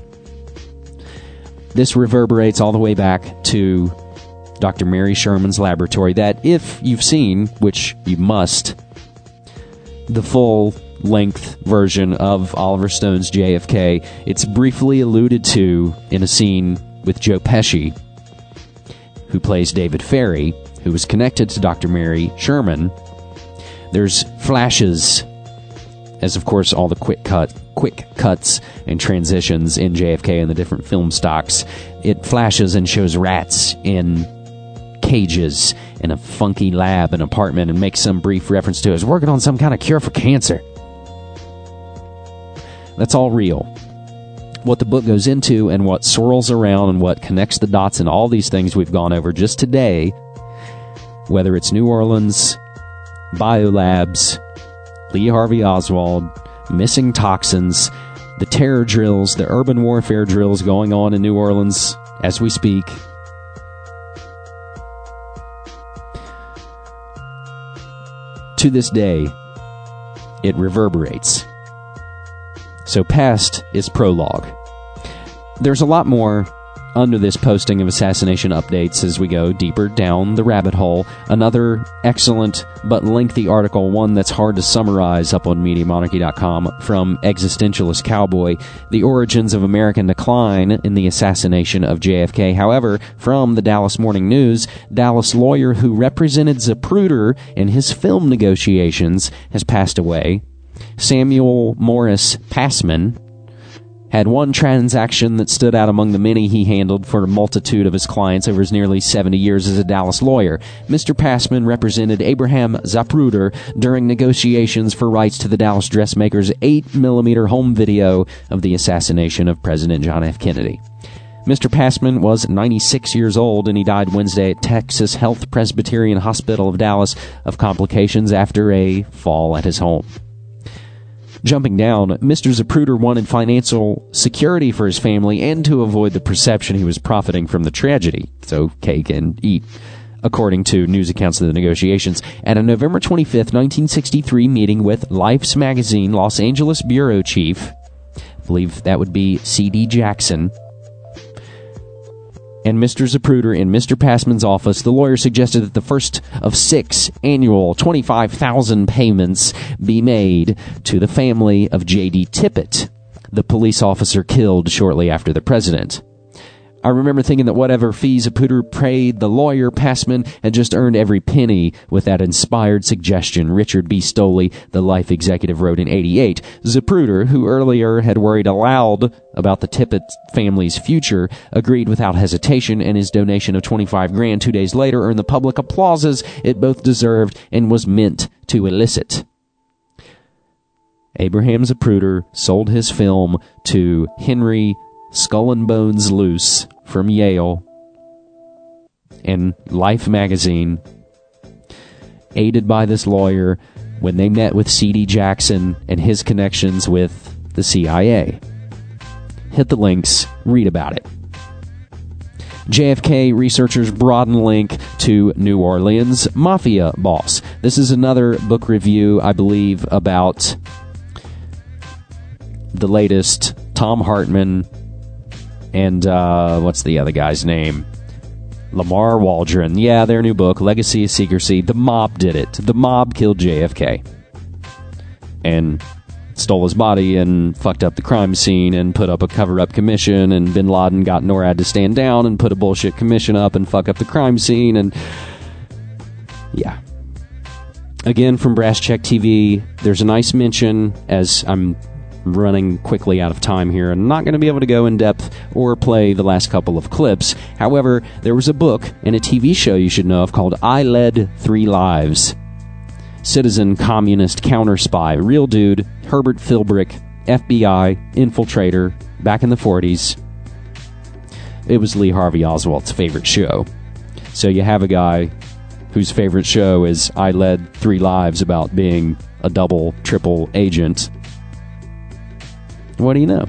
Speaker 10: This reverberates all the way back to Dr. Mary Sherman's laboratory that, if you've seen, which you must, the full-length version of Oliver Stone's JFK, it's briefly alluded to in a scene with Joe Pesci, who plays David Ferry, who was connected to Dr. Mary Sherman. There's flashes, as of course all the quick cuts and transitions in JFK and the different film stocks. It flashes and shows rats in cages in a funky lab, an apartment, and makes some brief reference to us working on some kind of cure for cancer. That's all real. What the book goes into and what swirls around and what connects the dots and all these things we've gone over just today, whether it's New Orleans, biolabs, Lee Harvey Oswald, missing toxins, the terror drills, the urban warfare drills going on in New Orleans as we speak. To this day, it reverberates. So past is prologue. There's a lot more under this posting of assassination updates as we go deeper down the rabbit hole. Another excellent but lengthy article, one that's hard to summarize, up on MediaMonarchy.com from Existentialist Cowboy, The Origins of American Decline in the Assassination of JFK. However, from the Dallas Morning News, Dallas lawyer who represented Zapruder in his film negotiations has passed away. Samuel Morris Passman had one transaction that stood out among the many he handled for a multitude of his clients over his nearly 70 years as a Dallas lawyer. Mr. Passman represented Abraham Zapruder during negotiations for rights to the Dallas dressmaker's 8mm home video of the assassination of President John F. Kennedy. Mr. Passman was 96 years old, and he died Wednesday at Texas Health Presbyterian Hospital of Dallas of complications after a fall at his home. Jumping down, Mr. Zapruder wanted financial security for his family and to avoid the perception he was profiting from the tragedy. So cake and eat, according to news accounts of the negotiations. At a November 25th, 1963 meeting with Life's Magazine Los Angeles bureau chief, I believe that would be C.D. Jackson, and Mr. Zapruder in Mr. Passman's office, the lawyer suggested that the first of 6 annual $25,000 payments be made to the family of J.D. Tippit, the police officer killed shortly after the president. I remember thinking that whatever fees Zapruder paid the lawyer, Passman had just earned every penny with that inspired suggestion, Richard B. Stoley, the Life executive, wrote in '88. Zapruder, who earlier had worried aloud about the Tippit family's future, agreed without hesitation, and his donation of $25,000 2 days later earned the public applauses it both deserved and was meant to elicit. Abraham Zapruder sold his film to Henry Skull and Bones Luce from Yale and Life magazine, aided by this lawyer when they met with C.D. Jackson and his connections with the CIA. Hit the links, read about it. JFK researchers broaden link to New Orleans mafia boss. This is another book review, I believe, about the latest Tom Hartman and what's the other guy's name? Lamar Waldron. Yeah, their new book, Legacy of Secrecy. The mob did it. The mob killed JFK. and stole his body and fucked up the crime scene and put up a cover-up commission, and bin Laden got NORAD to stand down and put a bullshit commission up and fuck up the crime scene, and yeah. Again, from Brass Check TV, there's a nice mention, as I'm running quickly out of time here, and I'm not going to be able to go in depth or play the last couple of clips. However, there was a book and a TV show you should know of called I Led 3 Lives. Citizen communist counter spy, real dude, Herbert Philbrick, FBI infiltrator, back in the 40s. It was Lee Harvey Oswald's favorite show. So you have a guy whose favorite show is I Led 3 Lives, about being a double, triple agent. What do you know?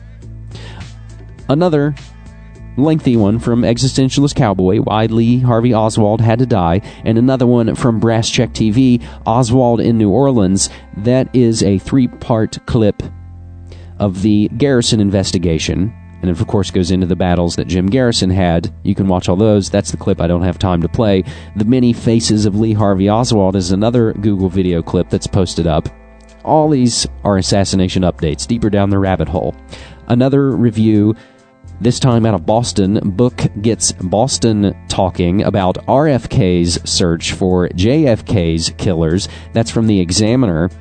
Speaker 10: Another lengthy one from Existentialist Cowboy, Why Lee Harvey Oswald Had to Die, and another one from Brass Check TV, Oswald in New Orleans. That is a 3-part clip of the Garrison investigation, and it of course goes into the battles that Jim Garrison had. You can watch all those. That's the clip I don't have time to play. The Many Faces of Lee Harvey Oswald is another Google video clip that's posted up. All these are assassination updates, deeper down the rabbit hole. Another review, this time out of Boston. Book gets Boston talking about RFK's search for JFK's killers. That's from the Examiner.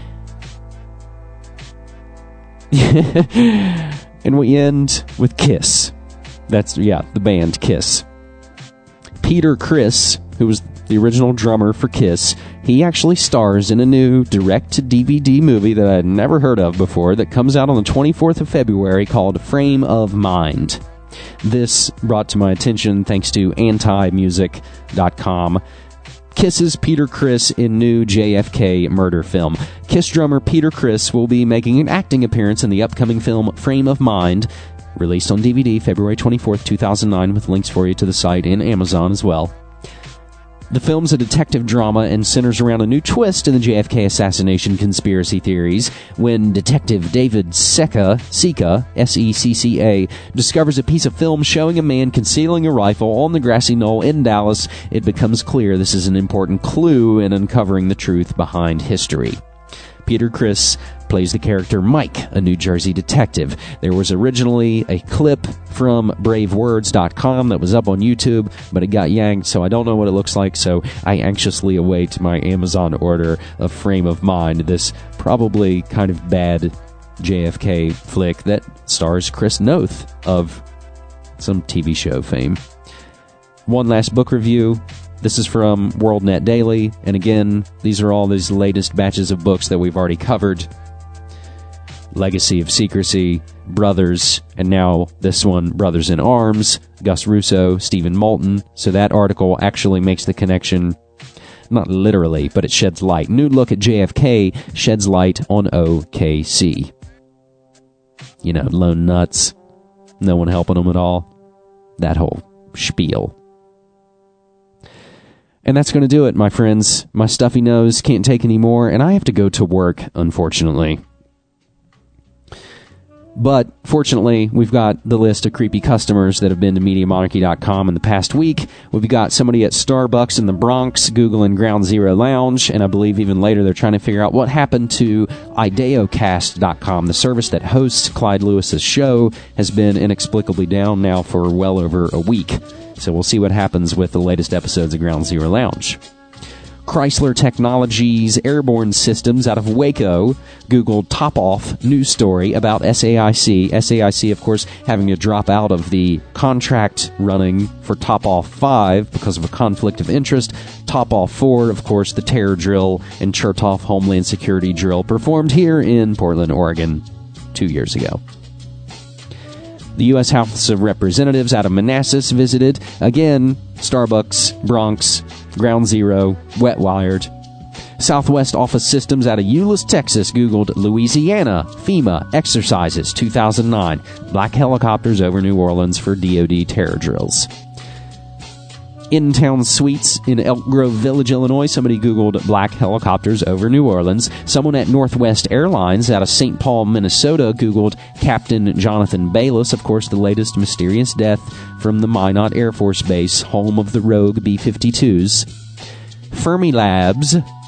Speaker 10: And we end with Kiss. That's, the band Kiss. Peter Criss, who was the original drummer for Kiss, he actually stars in a new direct-to-DVD movie that I had never heard of before that comes out on the 24th of February called Frame of Mind. This brought to my attention thanks to antimusic.com. Kiss's Peter Criss in new JFK murder film. Kiss drummer Peter Criss will be making an acting appearance in the upcoming film Frame of Mind, released on DVD February 24th, 2009, with links for you to the site and Amazon as well. The film's a detective drama and centers around a new twist in the JFK assassination conspiracy theories when Detective David Secca, S-E-C-C-A, discovers a piece of film showing a man concealing a rifle on the grassy knoll in Dallas. It becomes clear this is an important clue in uncovering the truth behind history. Peter Criss plays the character Mike, a New Jersey detective. There was originally a clip from bravewords.com that was up on YouTube, but it got yanked, so I don't know what it looks like, so I anxiously await my Amazon order of Frame of Mind, this probably kind of bad JFK flick that stars Chris Noth of some TV show fame. One last book review. This is from WorldNet Daily, and again, these are all these latest batches of books that we've already covered. Legacy of Secrecy, Brothers, and now this one, Brothers in Arms, Gus Russo, Stephen Moulton. So that article actually makes the connection, not literally, but it sheds light. New look at JFK sheds light on OKC. You know, lone nuts, no one helping them at all. That whole spiel. And that's going to do it, my friends. My stuffy nose can't take any more, and I have to go to work, unfortunately. But, fortunately, we've got the list of creepy customers that have been to MediaMonarchy.com in the past week. We've got somebody at Starbucks in the Bronx Googling Ground Zero Lounge, and I believe even later they're trying to figure out what happened to IdeoCast.com. The service that hosts Clyde Lewis's show has been inexplicably down now for well over a week. So we'll see what happens with the latest episodes of Ground Zero Lounge. Chrysler Technologies Airborne Systems out of Waco Googled top-off news story about SAIC. SAIC, of course, having to drop out of the contract running for Top-Off 5 because of a conflict of interest. Top-Off 4, of course, the terror drill and Chertoff Homeland Security drill performed here in Portland, Oregon 2 years ago. The U.S. House of Representatives out of Manassas visited, again, Starbucks, Bronx, Ground Zero, Wet Wired. Southwest Office Systems out of Euless, Texas, Googled Louisiana FEMA exercises 2009. Black helicopters over New Orleans for DoD terror drills. In-town suites in Elk Grove Village, Illinois. Somebody Googled black helicopters over New Orleans. Someone at Northwest Airlines out of St. Paul, Minnesota, Googled Captain Jonathan Bayliss. Of course, the latest mysterious death from the Minot Air Force Base, home of the rogue B-52s. Fermilabs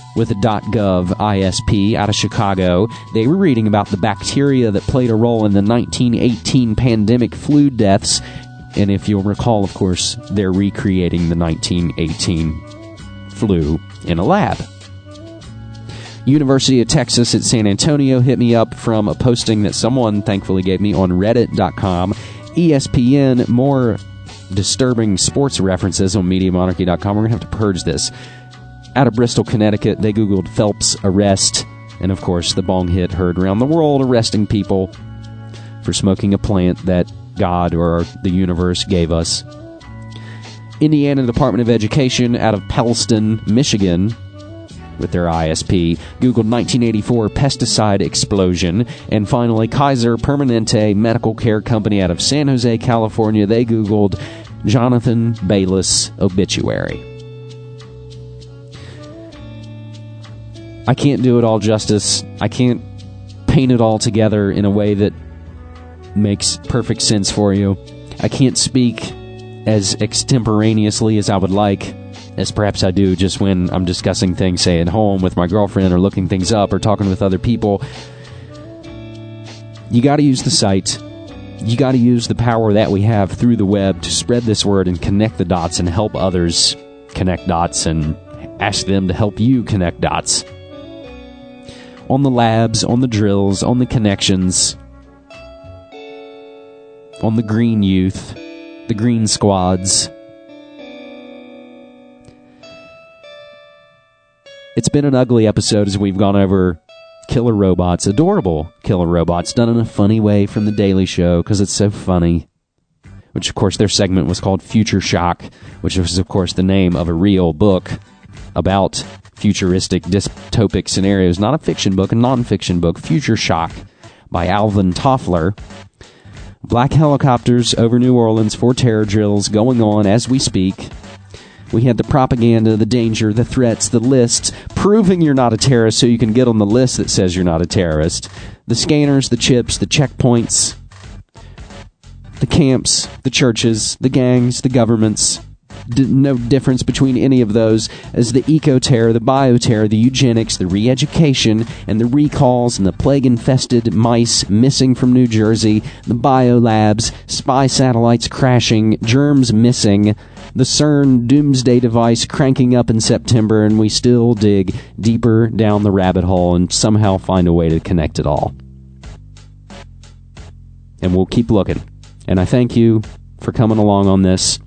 Speaker 10: with a .gov ISP out of Chicago. They were reading about the bacteria that played a role in the 1918 pandemic flu deaths. And if you'll recall, of course, they're recreating the 1918 flu in a lab. University of Texas at San Antonio hit me up from a posting that someone thankfully gave me on reddit.com. ESPN, more disturbing sports references on MediaMonarchy.com. We're going to have to purge this. Out of Bristol, Connecticut, they Googled Phelps arrest. And, of course, the bong hit heard around the world, arresting people for smoking a plant that God or the universe gave us. Indiana Department of Education out of Pellston, Michigan, with their ISP, Googled 1984 pesticide explosion. And finally, Kaiser Permanente Medical Care Company out of San Jose, California, they Googled Jonathan Bayliss obituary. I can't do it all justice. I can't paint it all together in a way that makes perfect sense for you. I can't speak as extemporaneously as I would like, as perhaps I do just when I'm discussing things, say, at home with my girlfriend or looking things up or talking with other people. You got to use the site. You got to use the power that we have through the web to spread this word and connect the dots and help others connect dots and ask them to help you connect dots. On the labs, on the drills, on the connections, on the green youth, the green squads. It's been an ugly episode as we've gone over killer robots, adorable killer robots, done in a funny way from The Daily Show because it's so funny. Which, of course, their segment was called Future Shock, which was, of course, the name of a real book about futuristic dystopic scenarios. Not a fiction book, a non-fiction book, Future Shock by Alvin Toffler. Black helicopters over New Orleans for terror drills going on as we speak. We had the propaganda, the danger, the threats, the lists, proving you're not a terrorist so you can get on the list that says you're not a terrorist. The scanners, the chips, the checkpoints, the camps, the churches, the gangs, the governments. No difference between any of those as the eco-terror, the bio-terror, the eugenics, the re-education, and the recalls, and the plague-infested mice missing from New Jersey, the biolabs, spy satellites crashing, germs missing, the CERN doomsday device cranking up in September, and we still dig deeper down the rabbit hole and somehow find a way to connect it all. And we'll keep looking. And I thank you for coming along on this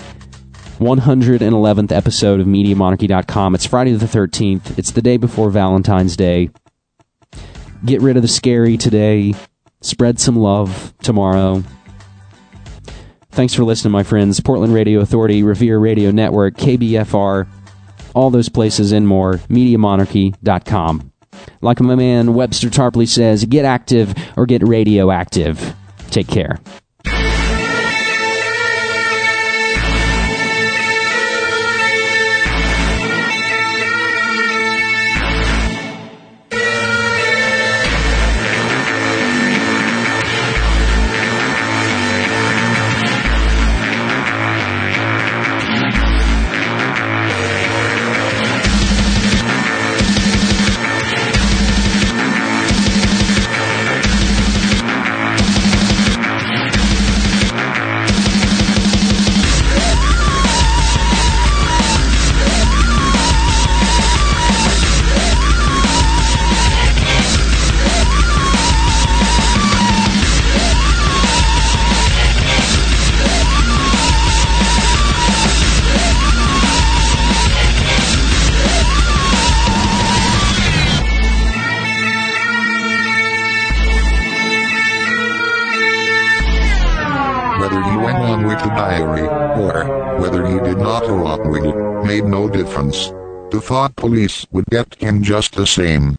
Speaker 10: 111th episode of MediaMonarchy.com. It's Friday the 13th. It's the day before Valentine's Day. Get rid of the scary today. Spread some love tomorrow. Thanks for listening, my friends. Portland Radio Authority, Revere Radio Network, KBFR, all those places and more. MediaMonarchy.com. Like my man Webster Tarpley says, get active or get radioactive. Take care.
Speaker 11: Whether he went on with the diary, or whether he did not go on with it, made no difference. The thought police would get him just the same.